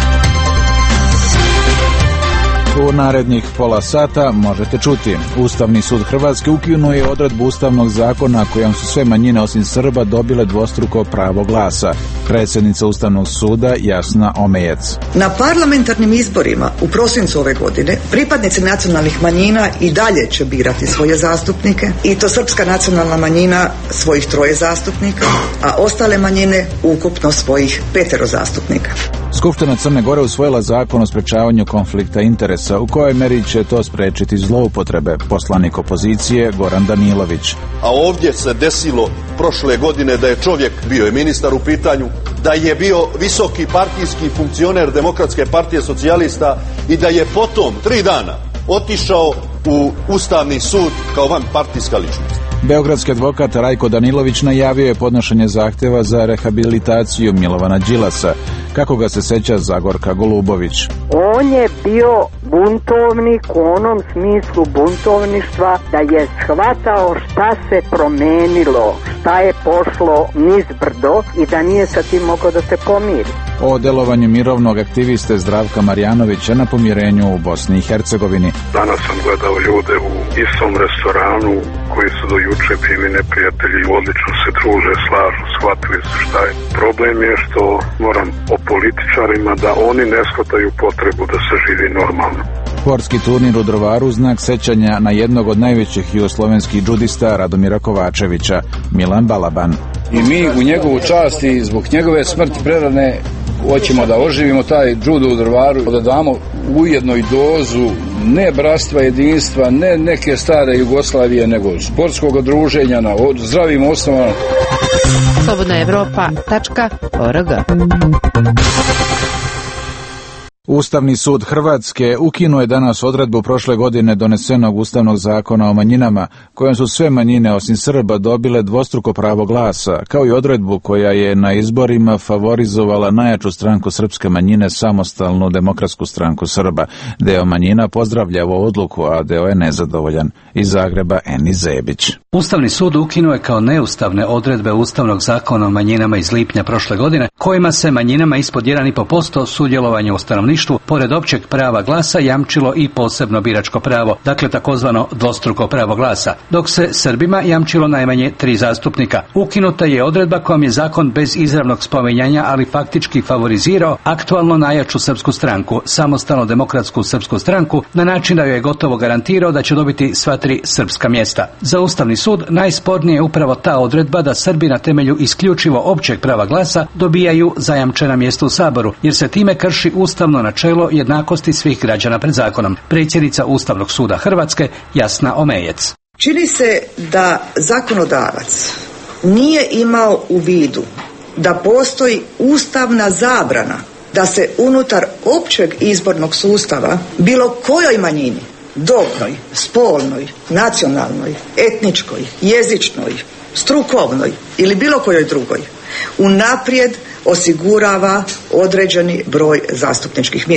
U narednih pola sata možete čuti: Ustavni sud Hrvatske ukinuo je odredbu ustavnog zakona kojom su sve manjine osim Srba dobile dvostruko pravo glasa. Predsjednica Ustavnog suda Jasna Omejec. Na parlamentarnim izborima u prosincu ove godine pripadnici nacionalnih manjina i dalje će birati svoje zastupnike, i to srpska nacionalna manjina svojih 3 zastupnika, a ostale manjine ukupno svojih 5 zastupnika. Skupština Crne Gore usvojila zakon o sprečavanju konflikta interesa. U kojoj meri će to sprečiti zloupotrebe? Poslanik opozicije Goran Danilović. A ovdje se desilo prošle godine da je čovjek, bio je ministar u pitanju, da je bio visoki partijski funkcioner Demokratske partije socijalista i da je potom 3 dana otišao u Ustavni sud kao vanpartijska ličnost. Beogradski advokat Rajko Danilović najavio je podnošenje zahtjeva za rehabilitaciju Milovana Đilasa. Kako ga se seća Zagorka Golubović? On je bio buntovnik u onom smislu buntovništva da je shvatao šta se promenilo, šta je pošlo nizbrdo i da nije sa tim mogao da se pomiri. O delovanju mirovnog aktiviste Zdravka Marjanovića na pomirenju u Bosni i Hercegovini. Danas sam gledao ljude u istom restoranu koji su do juče bili neprijatelji, odlično se druže, slažu, shvatili su šta je. Problem je što moram o političarima da oni ne shvataju potrebu da se živi normalno. Sportski turnir u Drovaru znak sećanja na jednog od najvećih jugoslovenskih džudista Radomira Kovačevića, Milan Balaban. I mi u njegovu čast i zbog njegove smrti prerane hoćemo da oživimo taj džudo u Drvaru, da damo ujedno i dozu ne bratstva, jedinstva, ne neke stare Jugoslavije, nego sportskog druženja na zdravim osnovama. slobodnaevropa.org. Ustavni sud Hrvatske ukinuo je danas odredbu prošle godine donesenog Ustavnog zakona o manjinama, kojom su sve manjine osim Srba dobile dvostruko pravo glasa, kao i odredbu koja je na izborima favorizovala najjaču stranku srpske manjine, Samostalnu demokratsku stranku Srba. Deo manjina pozdravlja ovu odluku, a deo je nezadovoljan. Iz Zagreba Eni Zebić. Ustavni sud ukinuo je kao neustavne odredbe Ustavnog zakona o manjinama iz lipnja prošle godine, kojima se manjinama ispod 1,5% sudjelovanja u stanovništvu pored općeg prava glasa jamčilo i posebno biračko pravo, dakle takozvano dvostruko pravo glasa, dok se Srbima jamčilo najmanje 3 zastupnika. Ukinuta je odredba kojom je zakon bez izravnog spominjanja, ali faktički favorizirao aktualno najjaču srpsku stranku, Samostalnu demokratsku srpsku stranku, na način da joj je gotovo garantirao da će dobiti sva 3 srpska mjesta. Za Ustavni sud najspornije je upravo ta odredba da Srbi na temelju isključivo općeg prava glasa dobijaju zajamčena mjesta u Saboru, jer se time krši ustavno načelo jednakosti svih građana pred zakonom. Predsjednica Ustavnog suda Hrvatske Jasna Omejec. Čini se da zakonodavac nije imao u vidu da postoji ustavna zabrana da se unutar općeg izbornog sustava bilo kojoj manjini, dobnoj, spolnoj, nacionalnoj, etničkoj, jezičnoj, strukovnoj ili bilo kojoj drugoj, unaprijed osigurava određeni broj zastupničkih mjesta.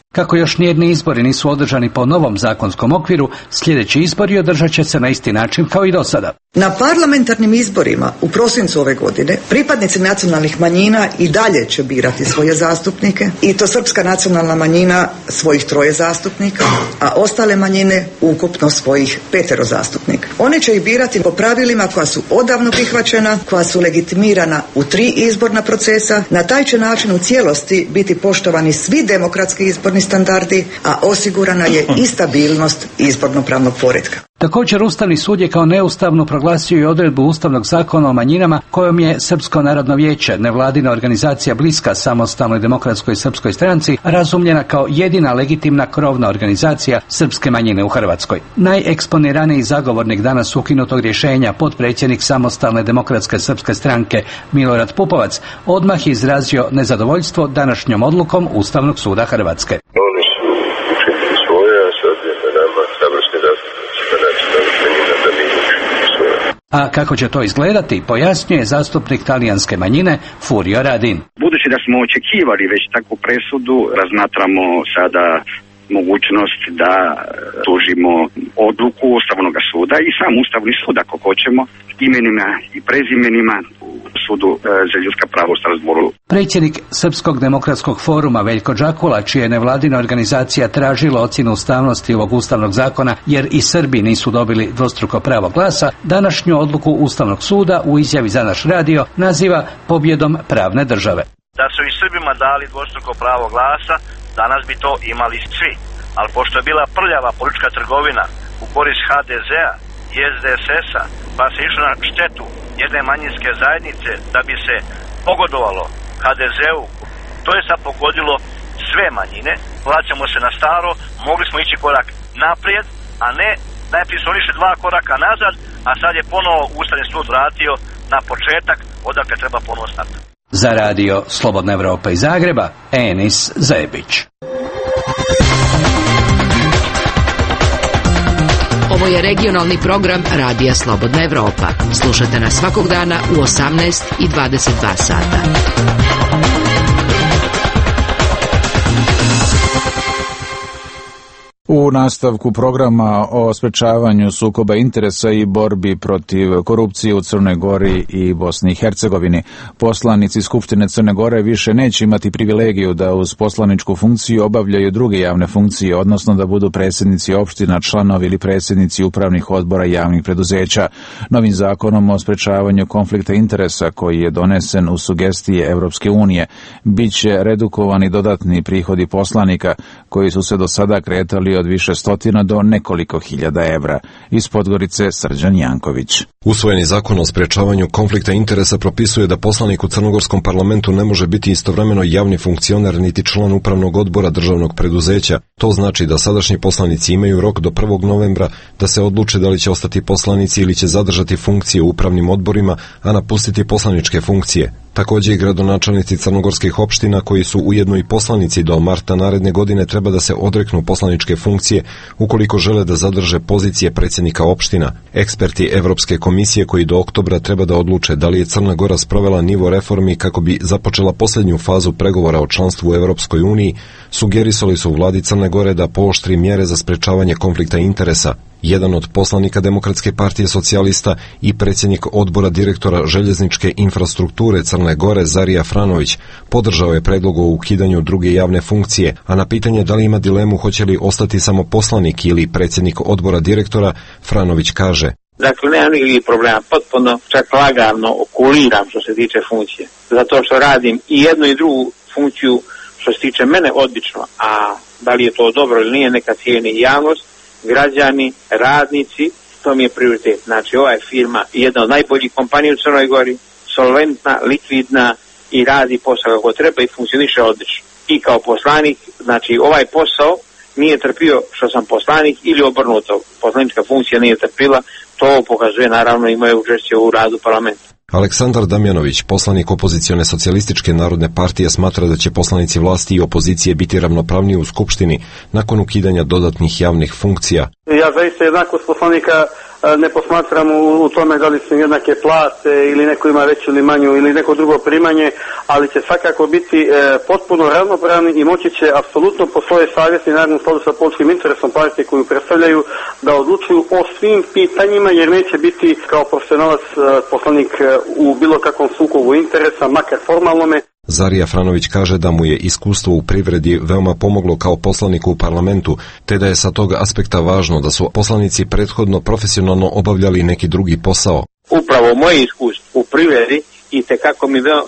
Kako još nijedni izbori nisu održani po novom zakonskom okviru, sljedeći izbori održat će se na isti način kao i do sada. Na parlamentarnim izborima u prosincu ove godine pripadnici nacionalnih manjina i dalje će birati svoje zastupnike, i to srpska nacionalna manjina svojih 3 zastupnika, a ostale manjine ukupno svojih 5 zastupnika. Oni će ih birati po pravilima koja su odavno prihvaćena, koja su legitimirana u 3 izborna procesa. Na taj će način u cijelosti biti poštovani svi demokratski izborni standardi, a osigurana je i stabilnost izborno-pravnog poretka. Također Ustavni sud je kao neustavnu proglasio i odredbu Ustavnog zakona o manjinama kojom je Srpsko narodno vijeće, nevladina organizacija bliska Samostalnoj demokratskoj srpskoj stranci, razumljena kao jedina legitimna krovna organizacija srpske manjine u Hrvatskoj. Najeksponiraniji zagovornik danas ukinutog rješenja, potpredsjednik Samostalne demokratske srpske stranke Milorad Pupovac, odmah je izrazio nezadovoljstvo današnjom odlukom Ustavnog suda Hrvatske. Oni su učinili svoje, a sad je na nama saborski zastupnicima nacionalnih manjina da mi učinimo svoje. A kako će to izgledati, pojasnjuje zastupnik talijanske manjine Furio Radin. Budući da smo očekivali već takvu presudu, razmatramo sada mogućnost da tužimo odluku Ustavnog suda i sam Ustavni sud, ako hoćemo, imenima i prezimenima u sudu za ljudska prava u Strasbourgu. Predsjednik Srpskog demokratskog foruma Veljko Đakula, čija je nevladina organizacija tražila ocjenu ustavnosti ovog ustavnog zakona jer i Srbi nisu dobili dvostruko pravo glasa, današnju odluku Ustavnog suda u izjavi za naš radio naziva pobjedom pravne države. Da su i Srbima dali dvostruko pravo glasa, danas bi to imali svi. Ali pošto je bila prljava politička trgovina u korist HDZ-a i SDSS-a, pa se išlo na štetu jedne manjinske zajednice da bi se pogodovalo HDZ-u, to je sad pogodilo sve manjine. Vraćamo se na staro, mogli smo ići korak naprijed, a ne najprije smo išli 2 koraka nazad, a sad je ponovo Ustavni sud vratio na početak odakle treba ponovo stati. Za radio Slobodna Evropa iz Zagreba, Enis Zebić. Ovo je regionalni program Radija Slobodna Evropa. Slušajte nas svakog dana u 18 i 22 sata. U nastavku programa o sprečavanju sukoba interesa i borbi protiv korupcije u Crnoj Gori i Bosni i Hercegovini, poslanici Skupštine Crne Gore više neće imati privilegiju da uz poslaničku funkciju obavljaju druge javne funkcije, odnosno da budu predsjednici opština, članovi ili predsjednici upravnih odbora javnih preduzeća. Novim zakonom o sprečavanju konflikta interesa, koji je donesen u sugestije Evropske unije, bit će redukovani dodatni prihodi poslanika koji su se do sada kretali od više stotina do nekoliko hiljada evra. Iz Podgorice Srđan Janković. Usvojeni zakon o sprečavanju konflikta interesa propisuje da poslanik u crnogorskom parlamentu ne može biti istovremeno javni funkcioner niti član upravnog odbora državnog preduzeća. To znači da sadašnji poslanici imaju rok do 1. novembra da se odluče da li će ostati poslanici ili će zadržati funkcije u upravnim odborima, a napustiti poslaničke funkcije. Također i gradonačelnici crnogorskih opština koji su ujedno i poslanici do marta naredne godine treba da se odreknu poslaničke funkcije ukoliko žele da zadrže pozicije predsjednika opština. Eksperti Evropske komisije koji do oktobra treba da odluče da li je Crna Gora sprovela nivo reformi kako bi započela posljednju fazu pregovora o članstvu u Evropskoj uniji, sugerisali su vladi Crne Gore da pooštri mjere za sprečavanje konflikta interesa. Jedan od poslanika Demokratske partije socijalista i predsjednik odbora direktora željezničke infrastrukture Crne Gore Zarija Franović podržao je predlog o ukidanju druge javne funkcije, a na pitanje da li ima dilemu hoće li ostati samo poslanik ili predsjednik odbora direktora, Franović kaže: Dakle, nema nikakvih problema, potpuno čak lagano okuliram što se tiče funkcije, zato što radim i jednu i drugu funkciju što se tiče mene odlično, a da li je to dobro ili nije, neka cijeni javnost, građani, radnici, to mi je prioritet. Znači, ova je firma jedna od najboljih kompanija u Crnoj Gori, solventna, likvidna i radi posao kako treba i funkcioniše odlično. I kao poslanik, znači ovaj posao nije trpio što sam poslanik ili obrnuto, poslanička funkcija nije trpila, to pokazuje naravno i moje učešće u radu parlamenta. Aleksandar Damjanović, poslanik opozicione socijalističke narodne partije, smatra da će poslanici vlasti i opozicije biti ravnopravniji u Skupštini nakon ukidanja dodatnih javnih funkcija. Ja zaista jednakost poslanika ne posmatram u tome da li su jednake plate ili neko ima veću ili manju ili neko drugo primanje, ali će svakako biti potpuno ravnopravni i moći će apsolutno po svojoj savjesti, naravno u skladu sa političkim interesom partije koju predstavljaju, da odlučuju o svim pitanjima, jer neće biti kao profesionalac poslanik u bilo kakvom sukobu interesa, makar formalnome. Zarija Franović kaže da mu je iskustvo u privredi veoma pomoglo kao poslaniku u parlamentu, te da je sa tog aspekta važno da su poslanici prethodno profesionalno obavljali neki drugi posao. Upravo moje iskustvo u privredi i tekako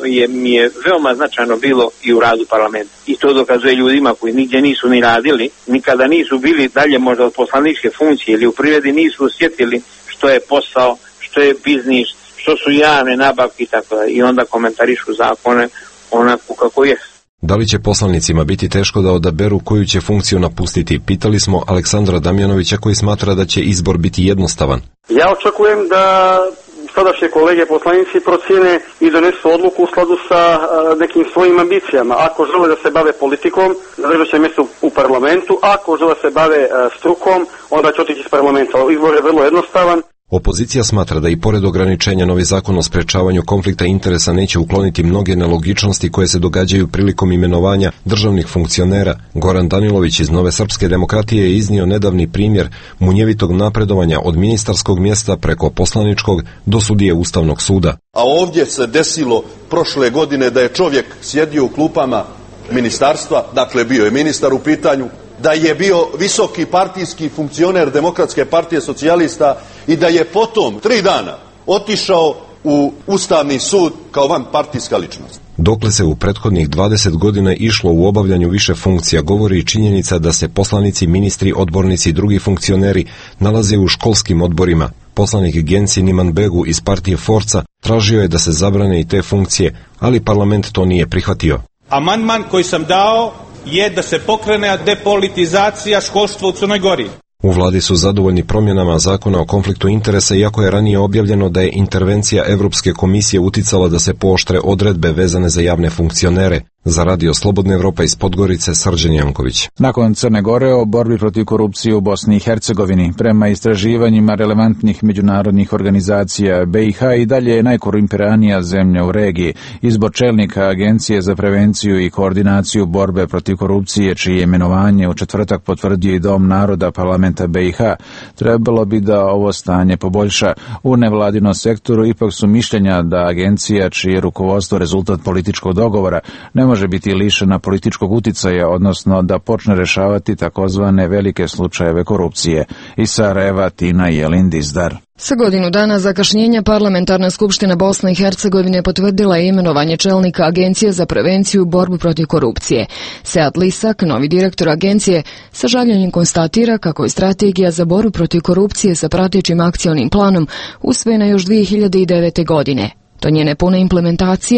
mi je veoma značajno bilo i u radu parlamenta. I to dokazuje ljudima koji nigdje nisu ni radili, nikada nisu bili dalje možda od poslaničke funkcije ili u privredi nisu osjetili što je posao, što je biznis, što su javne nabavke i tako da. I onda komentarišu zakone onako kako je. Da li će poslanicima biti teško da odaberu koju će funkciju napustiti? Pitali smo Aleksandra Damjanovića koji smatra da će izbor biti jednostavan. Ja očekujem da sadašnje kolege poslanici procjene i donesu odluku u skladu sa nekim svojim ambicijama. Ako žele da se bave politikom, zadržat će mjesto u parlamentu. Ako žele da se bave strukom, onda će otići iz parlamenta. Izbor je vrlo jednostavan. Opozicija smatra da i pored ograničenja novi zakon o sprečavanju konflikta interesa neće ukloniti mnoge nelogičnosti koje se događaju prilikom imenovanja državnih funkcionera. Goran Danilović iz Nove srpske demokratije je iznio nedavni primjer munjevitog napredovanja od ministarskog mjesta preko poslaničkog do sudije Ustavnog suda. A ovdje se desilo prošle godine da je čovjek sjedio u klupama ministarstva, dakle bio je ministar u pitanju, da je bio visoki partijski funkcioner Demokratske partije socijalista i da je potom 3 dana otišao u Ustavni sud kao vanpartijska ličnost. Dokle se u prethodnih 20 godina išlo u obavljanju više funkcija, govori i činjenica da se poslanici, ministri, odbornici i drugi funkcioneri nalaze u školskim odborima. Poslanik Genci Niman Begu iz partije Forca tražio je da se zabrane i te funkcije, ali parlament to nije prihvatio. Amandman koji sam dao je da se pokrene depolitizacija školstva u Crnoj Gori. U vladi su zadovoljni promjenama zakona o konfliktu interesa, iako je ranije objavljeno da je intervencija Evropske komisije uticala da se pooštre odredbe vezane za javne funkcionere. Za Radio Slobodna Evropa iz Podgorice, Srđan Janković. Nakon Crne Gore o borbi protiv korupcije u Bosni i Hercegovini, prema istraživanjima relevantnih međunarodnih organizacija, BiH i dalje je najkorumpiranija zemlja u regiji. Izbor čelnika Agencije za prevenciju i koordinaciju borbe protiv korupcije, čije imenovanje u četvrtak potvrdio i Dom naroda parlamenta BiH, trebalo bi da ovo stanje poboljša. U nevladinom sektoru ipak su mišljenja da agencija, čije rukovodstvo rezultat političkog dogovora, ne može biti lišena političkog uticaja, odnosno da počne rešavati takozvane velike slučajeve korupcije. Iz Sarajeva, Tina Jelin-Dizdar. Sa godinu dana zakašnjenja Parlamentarna skupština Bosne i Hercegovine potvrdila je imenovanje čelnika Agencije za prevenciju i borbu protiv korupcije. Sead Lisak, novi direktor agencije, sa žaljenjem konstatira kako je strategija za borbu protiv korupcije sa pratećim akcionim planom usvojena još 2009. godine. Do njene pune implementacije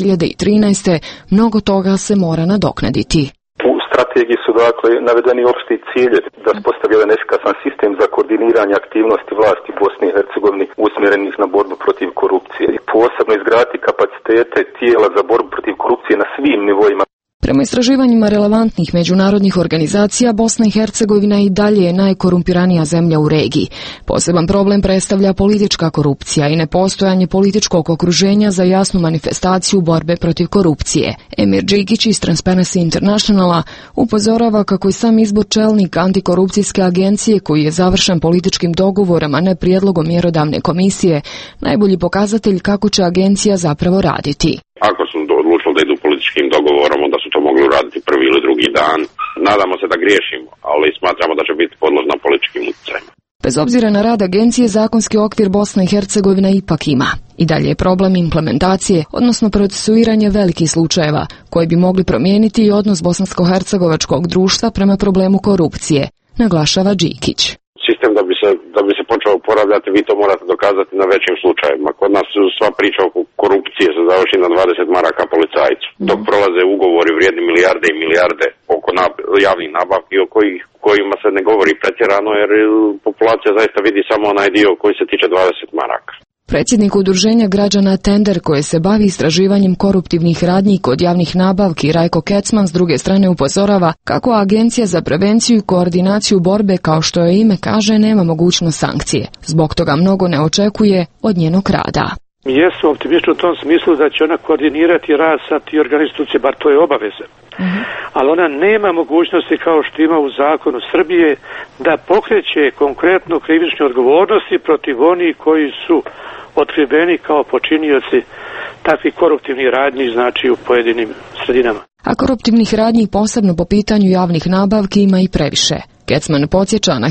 2013. mnogo toga se mora nadoknaditi. U strategiji su dakle navedeni opšti ciljevi da postavi jedan efikasan sistem za koordiniranje aktivnosti vlasti Bosne i Hercegovine usmjerenih na borbu protiv korupcije i posebno izgraditi kapacitete tijela za borbu protiv korupcije na svim nivoima. Prema istraživanjima relevantnih međunarodnih organizacija, Bosna i Hercegovina i dalje je najkorumpiranija zemlja u regiji. Poseban problem predstavlja politička korupcija i nepostojanje političkog okruženja za jasnu manifestaciju borbe protiv korupcije. Emir Džigić iz Transparency Internationala upozorava kako je sam izbor čelnika antikorupcijske agencije, koji je završen političkim dogovorom, a ne prijedlogom mjerodavne komisije, najbolji pokazatelj kako će agencija zapravo raditi. Ako su odlučili da idu političkim dogovorom, onda su to mogli uraditi prvi ili drugi dan. Nadamo se da griješimo, ali smatramo da će biti podložna političkim utjecajima. Bez obzira na rad agencije, zakonski okvir Bosna i Hercegovina ipak ima. I dalje je problem implementacije, odnosno procesuiranje velikih slučajeva, koji bi mogli promijeniti i odnos bosansko-hercegovačkog društva prema problemu korupcije, naglašava Džikić. Sistem da bi se počeo uporabljati, vi to morate dokazati na većim slučajevima. Kod nas sva priča oko korupcije se završi na 20 maraka policajcu. Dok prolaze ugovori vrijedni milijarde i milijarde oko javnih nabavki o kojima se ne govori pretjerano, jer populacija zaista vidi samo onaj dio koji se tiče 20 maraka. Predsjednik udruženja građana Tender, koje se bavi istraživanjem koruptivnih radnji kod javnih nabavki, Rajko Kecman, s druge strane upozorava kako Agencija za prevenciju i koordinaciju borbe, kao što je ime kaže, nema mogućnost sankcije. Zbog toga mnogo ne očekuje od njenog rada. Jesu optimistični u tom smislu da će ona koordinirati rad sa ti organizacije, bar to je obaveza. Ali ona nema mogućnosti, kao što ima u zakonu Srbije, da pokreće konkretno krivične odgovornosti protiv onih koji su otkriveni kao počinioci takvih koruptivnih radnji, znači u pojedinim sredinama. A koruptivnih radnji, posebno po pitanju javnih nabavki, ima i previše. Kecman podsjeća na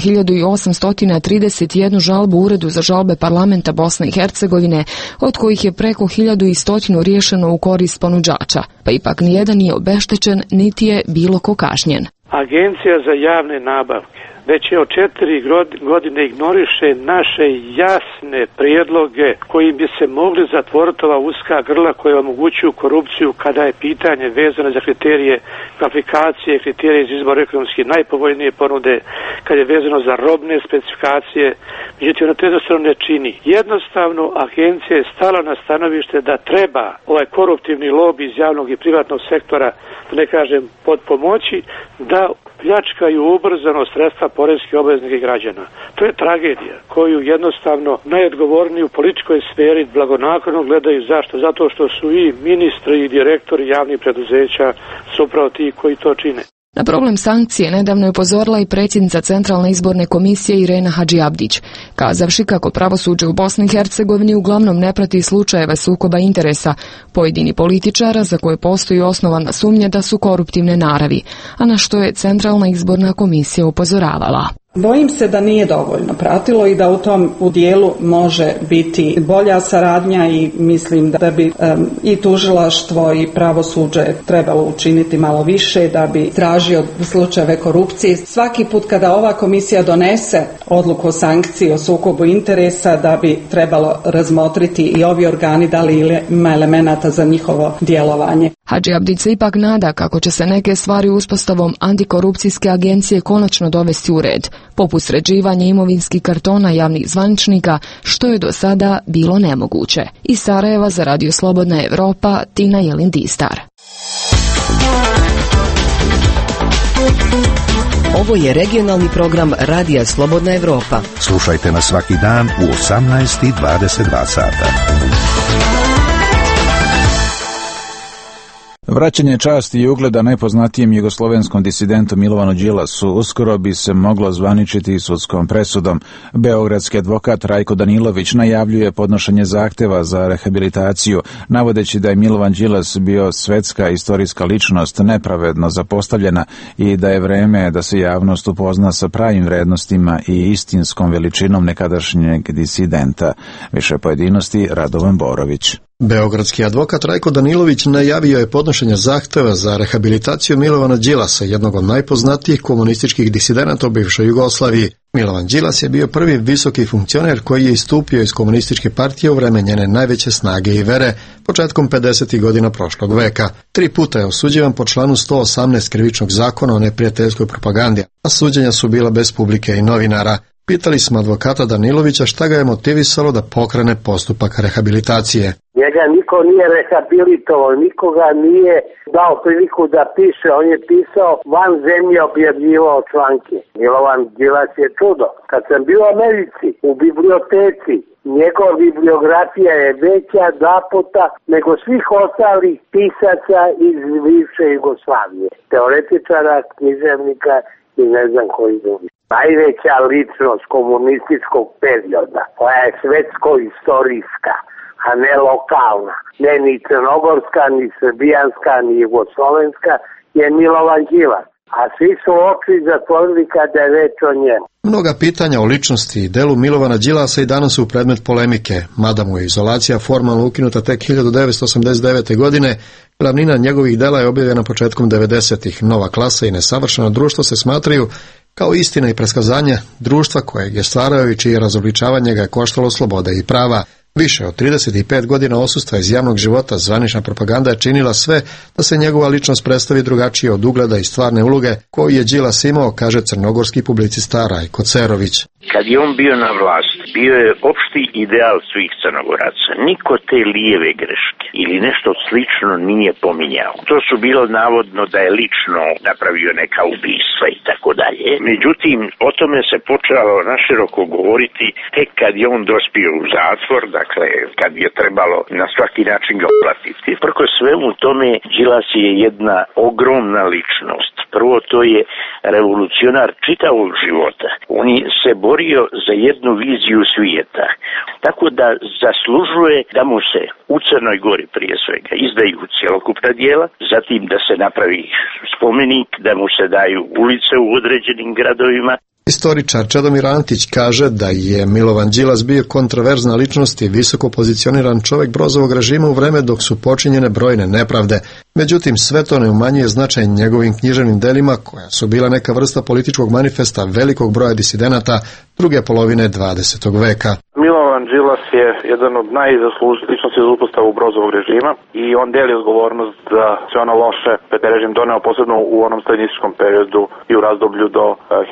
1831 žalbu Uredu za žalbe Parlamenta Bosne i Hercegovine, od kojih je preko 1100 riješeno u korist ponuđača, pa ipak nijedan nije obeštećen, niti je bilo ko kažnjen. Agencija za javne nabavke već je od 4 godine ignoriše naše jasne prijedloge koji bi se mogli zatvoriti ova uska grla koje omogućuju korupciju kada je pitanje vezano za kriterije aplikacije, kriterije iz izbora ekonomski najpovoljnije ponude, kad je vezano za robne specifikacije. Međutim, ona to jednostavno ne čini. Jednostavno, agencija je stala na stanovište da treba ovaj koruptivni lobi iz javnog i privatnog sektora, da ne kažem pod pomoći, da pljačkaju ubrzano sredstva poreskih obveznika i građana. To je tragedija koju jednostavno najodgovorniji u političkoj sferi blagonaklono gledaju. Zašto? Zato što su i ministri i direktori javnih preduzeća su upravo ti koji to čine. Na problem sankcije nedavno je upozorila i predsjednica Centralne izborne komisije Irena Hadžiabdić, kazavši kako pravosuđe u Bosni i Hercegovini uglavnom ne prati slučajeve sukoba interesa pojedini političara za koje postoji osnovana sumnja da su koruptivne naravi, a na što je Centralna izborna komisija upozoravala. Bojim se da nije dovoljno pratilo i da u tom dijelu može biti bolja saradnja i mislim da bi i tužilaštvo i pravosuđe trebalo učiniti malo više da bi tražio slučajeve korupcije. Svaki put kada ova komisija donese odluku o sankciji o sukobu interesa da bi trebalo razmotriti i ovi organi da li ima elemenata za njihovo djelovanje. Hadžiabdić se ipak nada kako će se neke stvari uspostavom antikorupcijske agencije konačno dovesti u red, poput sređivanja imovinskih kartona javnih zvaničnika, što je do sada bilo nemoguće. Iz Sarajeva za Radio Slobodna Evropa, Tina Jelin-Distar. Ovo je regionalni program Radija Slobodna Evropa. Slušajte nas svaki dan u 18:22 sata. Vraćanje časti i ugleda najpoznatijem jugoslovenskom disidentu Milovanu Đilasu uskoro bi se moglo zvaničiti sudskom presudom. Beogradski advokat Rajko Danilović najavljuje podnošenje zahteva za rehabilitaciju, navodeći da je Milovan Đilas bio svetska istorijska ličnost nepravedno zapostavljena i da je vreme da se javnost upozna sa pravim vrednostima i istinskom veličinom nekadašnjeg disidenta. Više pojedinosti Radovan Borović. Beogradski advokat Rajko Danilović najavio je podnošenje zahteva za rehabilitaciju Milovana Đilasa, jednog od najpoznatijih komunističkih disidenata u bivšoj Jugoslaviji. Milovan Đilas je bio prvi visoki funkcioner koji je istupio iz komunističke partije u vreme njene najveće snage i vere, početkom 50. godina prošlog veka. 3 puta je osuđivan po članu 118 krivičnog zakona o neprijateljskoj propagandi, a suđenja su bila bez publike i novinara. Pitali smo advokata Danilovića šta ga je motivisalo da pokrene postupak rehabilitacije. Njega niko nije rehabilitovao, nikoga nije dao priliku da piše, on je pisao van zemlje, objavljivao članke. Milovan Đilas je čudo. Kad sam bio u Americi, u biblioteci, njegova bibliografija je veća 2 puta nego svih ostalih pisaca iz bivše Jugoslavije. Teoretičara, književnika i ne znam koji drugi. Najveća ličnost komunističkog perioda, koja je svetsko-istorijska, a ne lokalna, ne ni crnogorska, ni srbijanska, ni jugoslovenska, je Milovan Đilas. A svi su oči zatvorili kada je reč o njemu. Mnoga pitanja o ličnosti i delu Milovana Đilasa i danas su predmet polemike, mada mu je izolacija formalno ukinuta tek 1989. godine, glavnina njegovih dela je objavljena početkom 90-ih. Nova klasa i nesavršeno društvo se smatraju kao istina i preskazanje društva kojeg je stvarao i čije razobličavanje ga je koštalo slobode i prava. Više od 35 godina odsustva iz javnog života zvanična propaganda je činila sve da se njegova ličnost predstavi drugačije od ugleda i stvarne uloge koju je Đilas imao, kaže crnogorski publicista Rajko Cerović. Kad je on bio na vlasti, bio je opšti ideal svih Crnogoraca. Niko te lijeve greške ili nešto slično nije pominjao. To su bilo navodno da je lično napravio neka ubistva i tako dalje. Međutim, o tome se počelo naširoko govoriti tek kad je on dospio u zatvor, dakle kad je trebalo na svaki način ga uplatiti. Prko svemu tome, Đilas je jedna ogromna ličnost. Prvo, to je revolucionar čitavog života. On se borio za jednu viziju svijeta. Tako da zaslužuje da mu se u Crnoj Gori prije svega izdaju cjelokupna dijela, zatim da se napravi spomenik, da mu se daju ulice u određenim gradovima. Istoričar Čedomir Antić kaže da je Milovan Đilas bio kontraverzna ličnost i visoko pozicioniran čovjek Brozovog režima u vreme dok su počinjene brojne nepravde. Međutim, sve to ne umanjuje značaj njegovim književnim delima, koja su bila neka vrsta političkog manifesta velikog broja disidenata druge polovine 20. veka. Milovan Đilas je jedan od najzaslužnijih ličnosti za uspostavu Brozovog režima i on deli odgovornost za sve ono loše što je režim doneo, posebno u onom stalinističkom periodu i u razdoblju do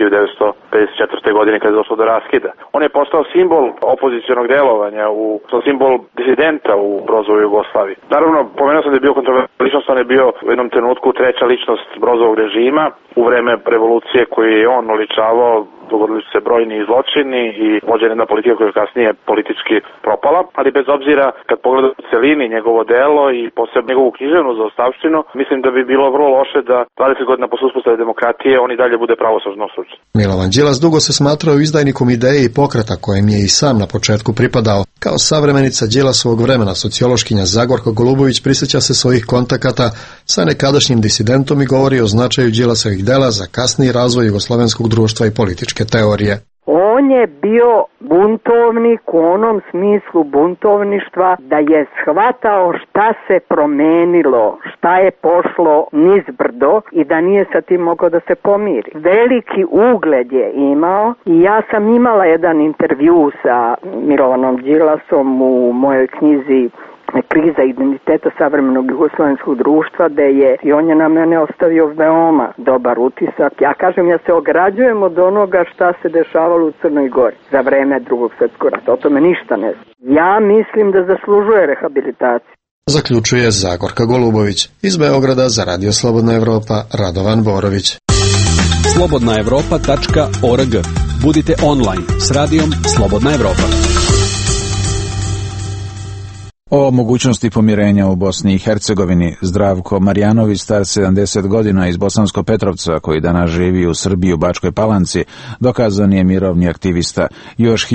1954. godine kada je došlo do raskida. On je postao simbol opozicionog delovanja, simbol disidenta u Brozovoj Jugoslaviji. Naravno, pomenuo sam da je bio kontroverzna ličnost, on je bio u jednom trenutku treća ličnost Brozovog režima u vreme revolucije koju je on oličavao. Dogodili su se brojni zločini i vođena jedna politika koja je kasnije politički propala, ali bez obzira kad pogledamo u celini njegovo delo i posebno njegovu književnu zaostavštinu, mislim da bi bilo vrlo loše da 20 godina posle uspostave demokratije on i dalje bude pravosnažno osuđen. Milovan Đilas dugo se smatrao izdajnikom ideje i pokreta kojem je i sam na početku pripadao. Kao savremenica Đilasovog vremena, sociološkinja Zagorka Golubović prisjeća se svojih kontakata sa nekadašnjim disidentom i govori o značaju Đilasovih dela za kasniji razvoj jugoslovenskog društva i političke teorije. On je bio buntovnik u onom smislu buntovništva da je shvatao šta se promenilo, šta je pošlo nizbrdo i da nije sa tim mogao da se pomiri. Veliki ugled je imao i ja sam imala jedan intervju sa Milovanom Đilasom u mojoj knjizi Kriza identiteta savremenog jugoslovenskog društva, da je i on je na mene ostavio veoma dobar utisak. Ja kažem, ja se ograđujem od onoga šta se dešavalo u Crnoj Gori za vreme Drugog svjetskog rata. O tome ništa ne znam. Ja mislim da zaslužuje rehabilitaciju. Zaključuje Zagorka Golubović. Iz Beograda za Radio Slobodna Evropa, Radovan Borović. slobodnaevropa.org. Budite online s radijom Slobodna Evropa. O mogućnosti pomirenja u Bosni i Hercegovini Zdravko Marjanović, star 70 godina iz Bosanskog Petrovca, koji danas živi u Srbiji u Bačkoj Palanci, dokazan je mirovni aktivista. Još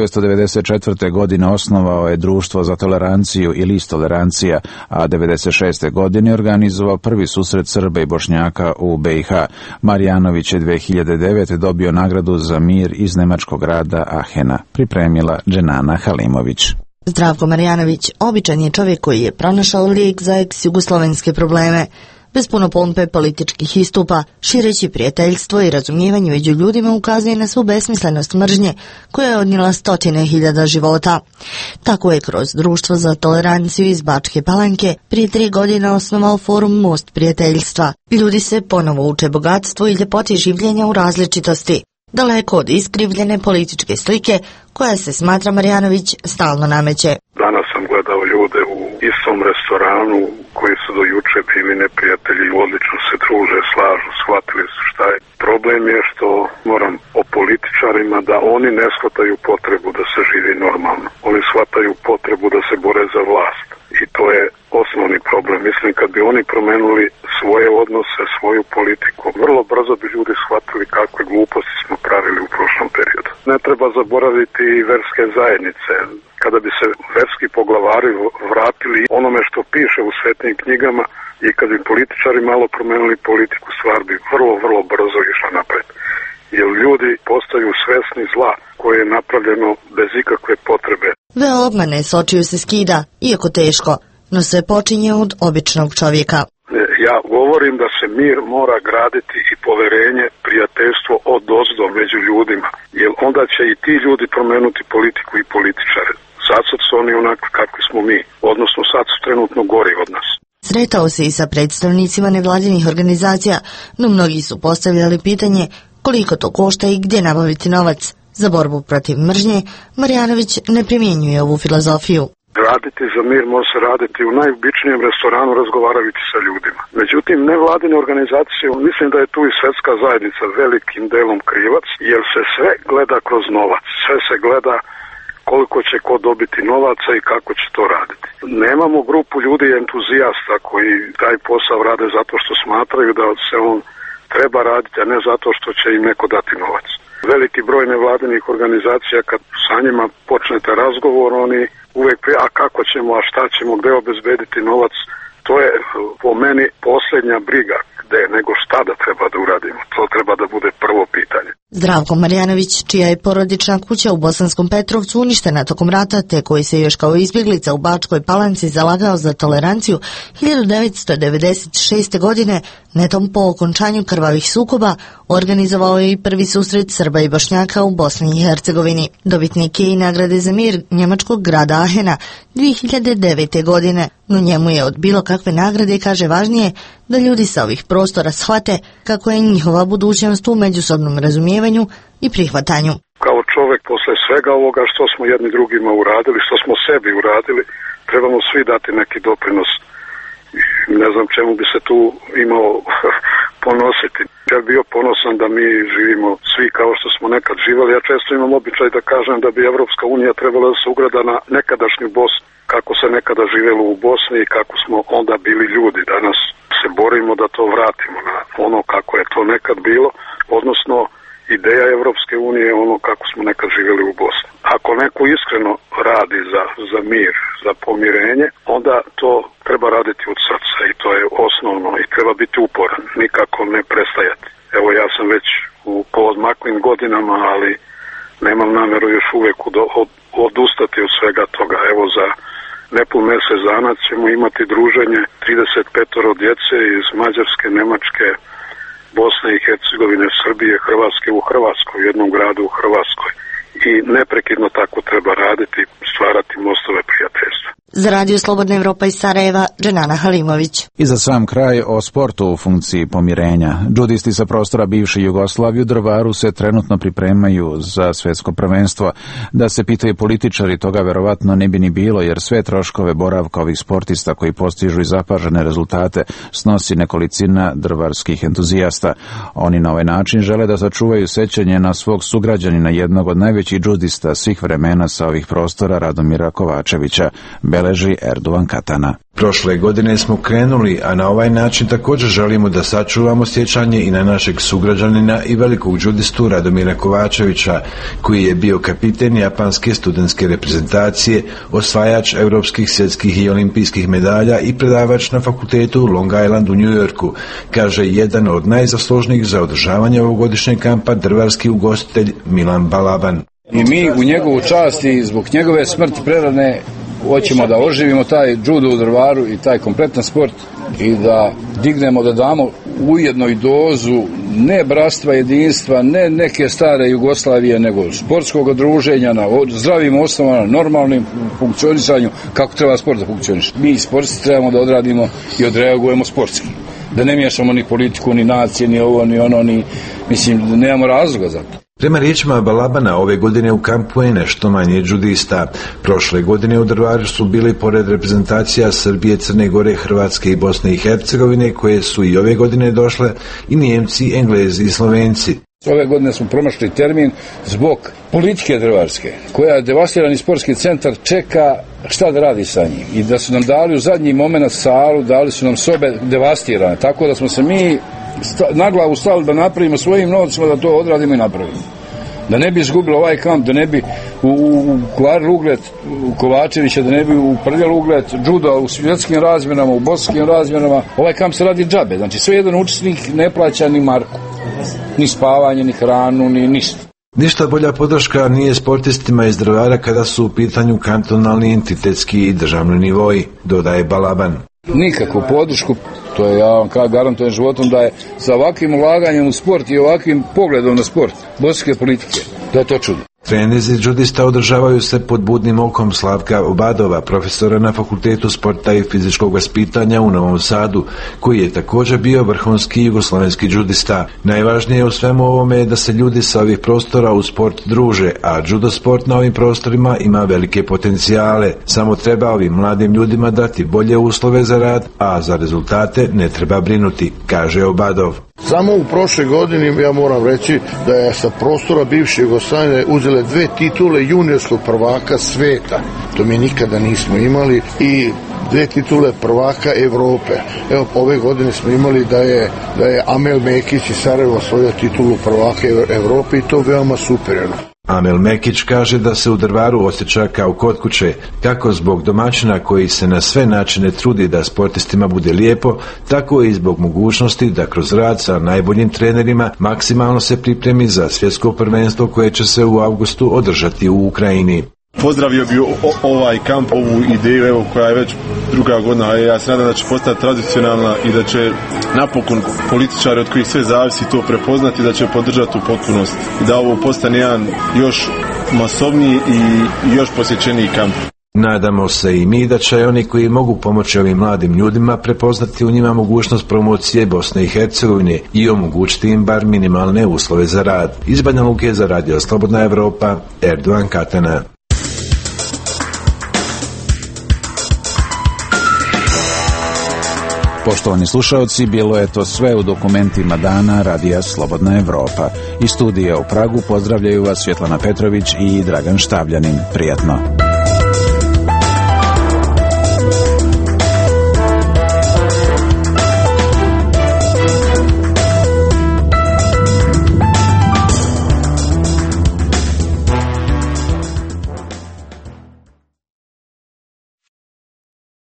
1994. godine osnovao je Društvo za toleranciju i List tolerancija, a 1996. godine organizovao prvi susret Srba i Bošnjaka u BiH. Marjanović je 2009. dobio nagradu za mir iz nemačkog grada Ahena. Pripremila Dženana Halimović. Zdravko Marjanović običan je čovjek koji je pronašao lijek za ex-jugoslovenske probleme, bez puno pompe političkih istupa, šireći prijateljstvo i razumijevanje među ljudima ukazuje na svu besmislenost mržnje koja je odnijela stotine hiljada života. Tako je kroz Društvo za toleranciju iz Bačke Palanke prije 3 godine osnovao forum Most prijateljstva. Ljudi se ponovo uče bogatstvu i ljepoti življenja u različitosti, daleko od iskrivljene političke slike koja se, smatra Marjanović, stalno nameće. Danas sam gledao ljude u istom restoranu koji su do juče bili neprijatelji i odlično se druže, slažu, shvatili su šta je. Problem je što moram o političarima da oni ne shvataju potrebu da se živi normalno. Oni shvataju potrebu da se bore za vlast. I to je osnovni problem. Mislim, kad bi oni promenuli svoje odnose, svoju politiku, vrlo brzo bi ljudi shvatili kakve gluposti smo pravili u prošlom periodu. Ne treba zaboraviti i verske zajednice. Kada bi se verski poglavari vratili onome što piše u svetnim knjigama i kad bi političari malo promenili politiku, stvar bi vrlo brzo išla napred. Jer ljudi postaju svesni zla koje je napravljeno bez ikakve potrebe. Veo obmane s očiju se skida, iako teško, no sve počinje od običnog čovjeka. Ja govorim da se mir mora graditi i poverenje, prijateljstvo od ozdo među ljudima, jer onda će i ti ljudi promenuti politiku i političare. Sad su oni onako kakvi smo mi, odnosno sad su trenutno gori od nas. Sretao se i sa predstavnicima nevladinih organizacija, no mnogi su postavljali pitanje koliko to košta i gdje nabaviti novac. Za borbu protiv mržnje, Marjanović ne primjenjuje ovu filozofiju. Raditi za mir može se raditi u najobičnijem restoranu razgovarajući sa ljudima. Međutim, nevladine organizacije, mislim da je tu i svjetska zajednica velikim delom krivac, jer se sve gleda kroz novac. Sve se gleda koliko će ko dobiti novaca i kako će to raditi. Nemamo grupu ljudi entuzijasta koji taj posao rade zato što smatraju da se on treba raditi, a ne zato što će im neko dati novac. Veliki broj nevladinih organizacija, kad sa njima počnete razgovor, oni uvijek a kako ćemo, a šta ćemo, gde obezbediti novac, to je po meni posljednja briga, gde nego šta da treba da uradimo. To treba da bude prvo pitanje. Zdravko Marjanović, čija je porodična kuća u Bosanskom Petrovcu uništena tokom rata, te koji se još kao izbjeglica u Bačkoj Palanci zalagao za toleranciju, 1996. godine, netom po okončanju krvavih sukoba, organizovao je i prvi susret Srba i Bošnjaka u Bosni i Hercegovini. Dobitnik je i nagrade za mir njemačkog grada Ahena 2009. godine, no njemu je od bilo kakve nagrade, kaže, važnije da ljudi sa ovih prostora shvate kako je njihova budućnost u međusobnom razumijevanju i prihvatanju. Kao čovjek, posle svega ovoga što smo jedni drugima uradili, što smo sebi uradili, trebamo svi dati neki doprinos. Ne znam čemu bi se tu imao ponositi. Ja bih bio ponosan da mi živimo svi kao što smo nekad živjeli. Ja često imam običaj da kažem da bi Evropska unija trebala da se ugrada na nekadašnju Bosnu, kako se nekada živjelo u Bosni i kako smo onda bili ljudi. Danas se borimo da to vratimo na ono kako je to nekad bilo, odnosno ideja Evropske unije je ono kako smo nekad živjeli u Bosni. Ako neko iskreno radi za mir, za pomirenje, onda to treba raditi od srca i to je osnovno i treba biti uporan, nikako ne prestajati. Evo, ja sam već u poodmaklim godinama, ali nemam namjeru još uvijek odustati od svega toga. Evo, za nepun mjesec dana ćemo imati druženje 35 djece iz Mađarske, Nemačke, Bosne i Hercegovine, Srbije, Hrvatske u Hrvatskoj, u jednom gradu u Hrvatskoj. I neprekidno tako treba raditi, stvarati mostove prijateljstva. Za Radio Slobodna Evropa iz Sarajeva, Dženana Halimović. I za sam kraj o sportu u funkciji pomirenja. Džudisti sa prostora bivše Jugoslavije u Drvaru se trenutno pripremaju za svjetsko prvenstvo. Da se pitaju političari, toga verovatno ne bi ni bilo, jer sve troškove boravka ovih sportista koji postižu i zapažene rezultate snosi nekolicina drvarskih entuzijasta. Oni na ovaj način žele da sačuvaju sećanje na svog sugrađanina, jednog od najvećih džudista svih vremena sa ovih prostora, Radomira Kovačevića, beleži Erdovan Katana. Prošle godine smo krenuli, a na ovaj način također želimo da sačuvamo sjećanje i na našeg sugrađanina i velikog džudistu Radomira Kovačevića, koji je bio kapiten japanske studentske reprezentacije, osvajač europskih, svjetskih i olimpijskih medalja i predavač na fakultetu Long Island u New Yorku, kaže jedan od najzaslužnijih za održavanje ovogodišnjeg kampa drvarski ugostitelj Milan Balaban. I mi u njegovu čast i zbog njegove smrti prerane hoćemo da oživimo taj judo u Drvaru i taj kompletan sport i da dignemo, da damo ujedno i dozu ne bratstva, jedinstva, ne neke stare Jugoslavije, nego sportskog druženja na zdravim osnovama, normalnim funkcionisanju kako treba sport da funkcioniše. Mi sportisti trebamo da odradimo i odreagujemo sportski. Da ne miješamo ni politiku, ni nacije, ni ovo, ni ono, ni, mislim, da nemamo razloga za to. Prema riječima Balabana, ove godine u kampu je nešto manje džudista. Prošle godine u Drvaru su bili, pored reprezentacija Srbije, Crne Gore, Hrvatske i Bosne i Hercegovine, koje su i ove godine došle, i Nijemci, Englezi i Slovenci. Ove godine smo promašili termin zbog politike drvarske, koja je devastirani sportski centar čeka šta da radi sa njim. I da su nam dali u zadnji moment salu, dali su nam sobe devastirane, tako da smo se mi na glavu stali da napravimo svojim novcima, da to odradimo i napravimo. Da ne bi izgubilo ovaj kamp, da ne bi ukvarili ugled Kovačevića, da ne bi uprljali ugled juda u svjetskim razmjenama, u bosanskim razmjenama. Ovaj kamp se radi džabe, znači sve jedan učesnik ne plaća ni marku, ni spavanje, ni hranu, ni ništa. Ništa bolja podrška nije sportistima iz Drvara kada su u pitanju kantonalni, entitetski i državni nivoji, dodaje Balaban. Nikakvu podršku, to je, ja vam garantujem životom, da je sa ovakvim ulaganjem u sport i ovakvim pogledom na sport bosanske politike, da je to čudo. Treninzi džudista održavaju se pod budnim okom Slavka Obadova, profesora na Fakultetu sporta i fizičkog vaspitanja u Novom Sadu, koji je također bio vrhunski jugoslovenski džudista. Najvažnije u svemu ovome je da se ljudi sa ovih prostora u sport druže, a džudo sport na ovim prostorima ima velike potencijale. Samo treba ovim mladim ljudima dati bolje uslove za rad, a za rezultate ne treba brinuti, kaže Obadov. Samo u prošle godini ja moram reći da je sa prostora bivše Jugoslavije uzele 2 titule juniorskog prvaka sveta. To mi nikada nismo imali i 2 titule prvaka Evrope. Evo, ove godine smo imali da je Amel Mekić iz Sarajeva osvojio titulu prvaka Evrope i to veoma superno. Amel Mekić kaže da se u Drvaru osjeća kao kod kuće, kako zbog domaćina koji se na sve načine trudi da sportistima bude lijepo, tako i zbog mogućnosti da kroz rad sa najboljim trenerima maksimalno se pripremi za svjetsko prvenstvo koje će se u avgustu održati u Ukrajini. Pozdravio bi ovaj kamp, ovu ideju, evo, koja je već druga godina, a ja se nadam da će postati tradicionalna i da će napokon političari od kojih sve zavisi to prepoznati, da će podržati u potpunosti i da ovo postane jedan još masovniji i još posjećeniji kamp. Nadamo se i mi da će oni koji mogu pomoći ovim mladim ljudima prepoznati u njima mogućnost promocije Bosne i Hercegovine i omogućiti im bar minimalne uslove za rad. Iz Banja Luke za Radio Slobodna Evropa, Erdogan Katana. Poštovani slušaoci, bilo je to sve u dokumentima dana Radija Slobodna Evropa. Iz studija u Pragu pozdravljaju vas Svjetlana Petrović i Dragan Štavljanin. Prijatno.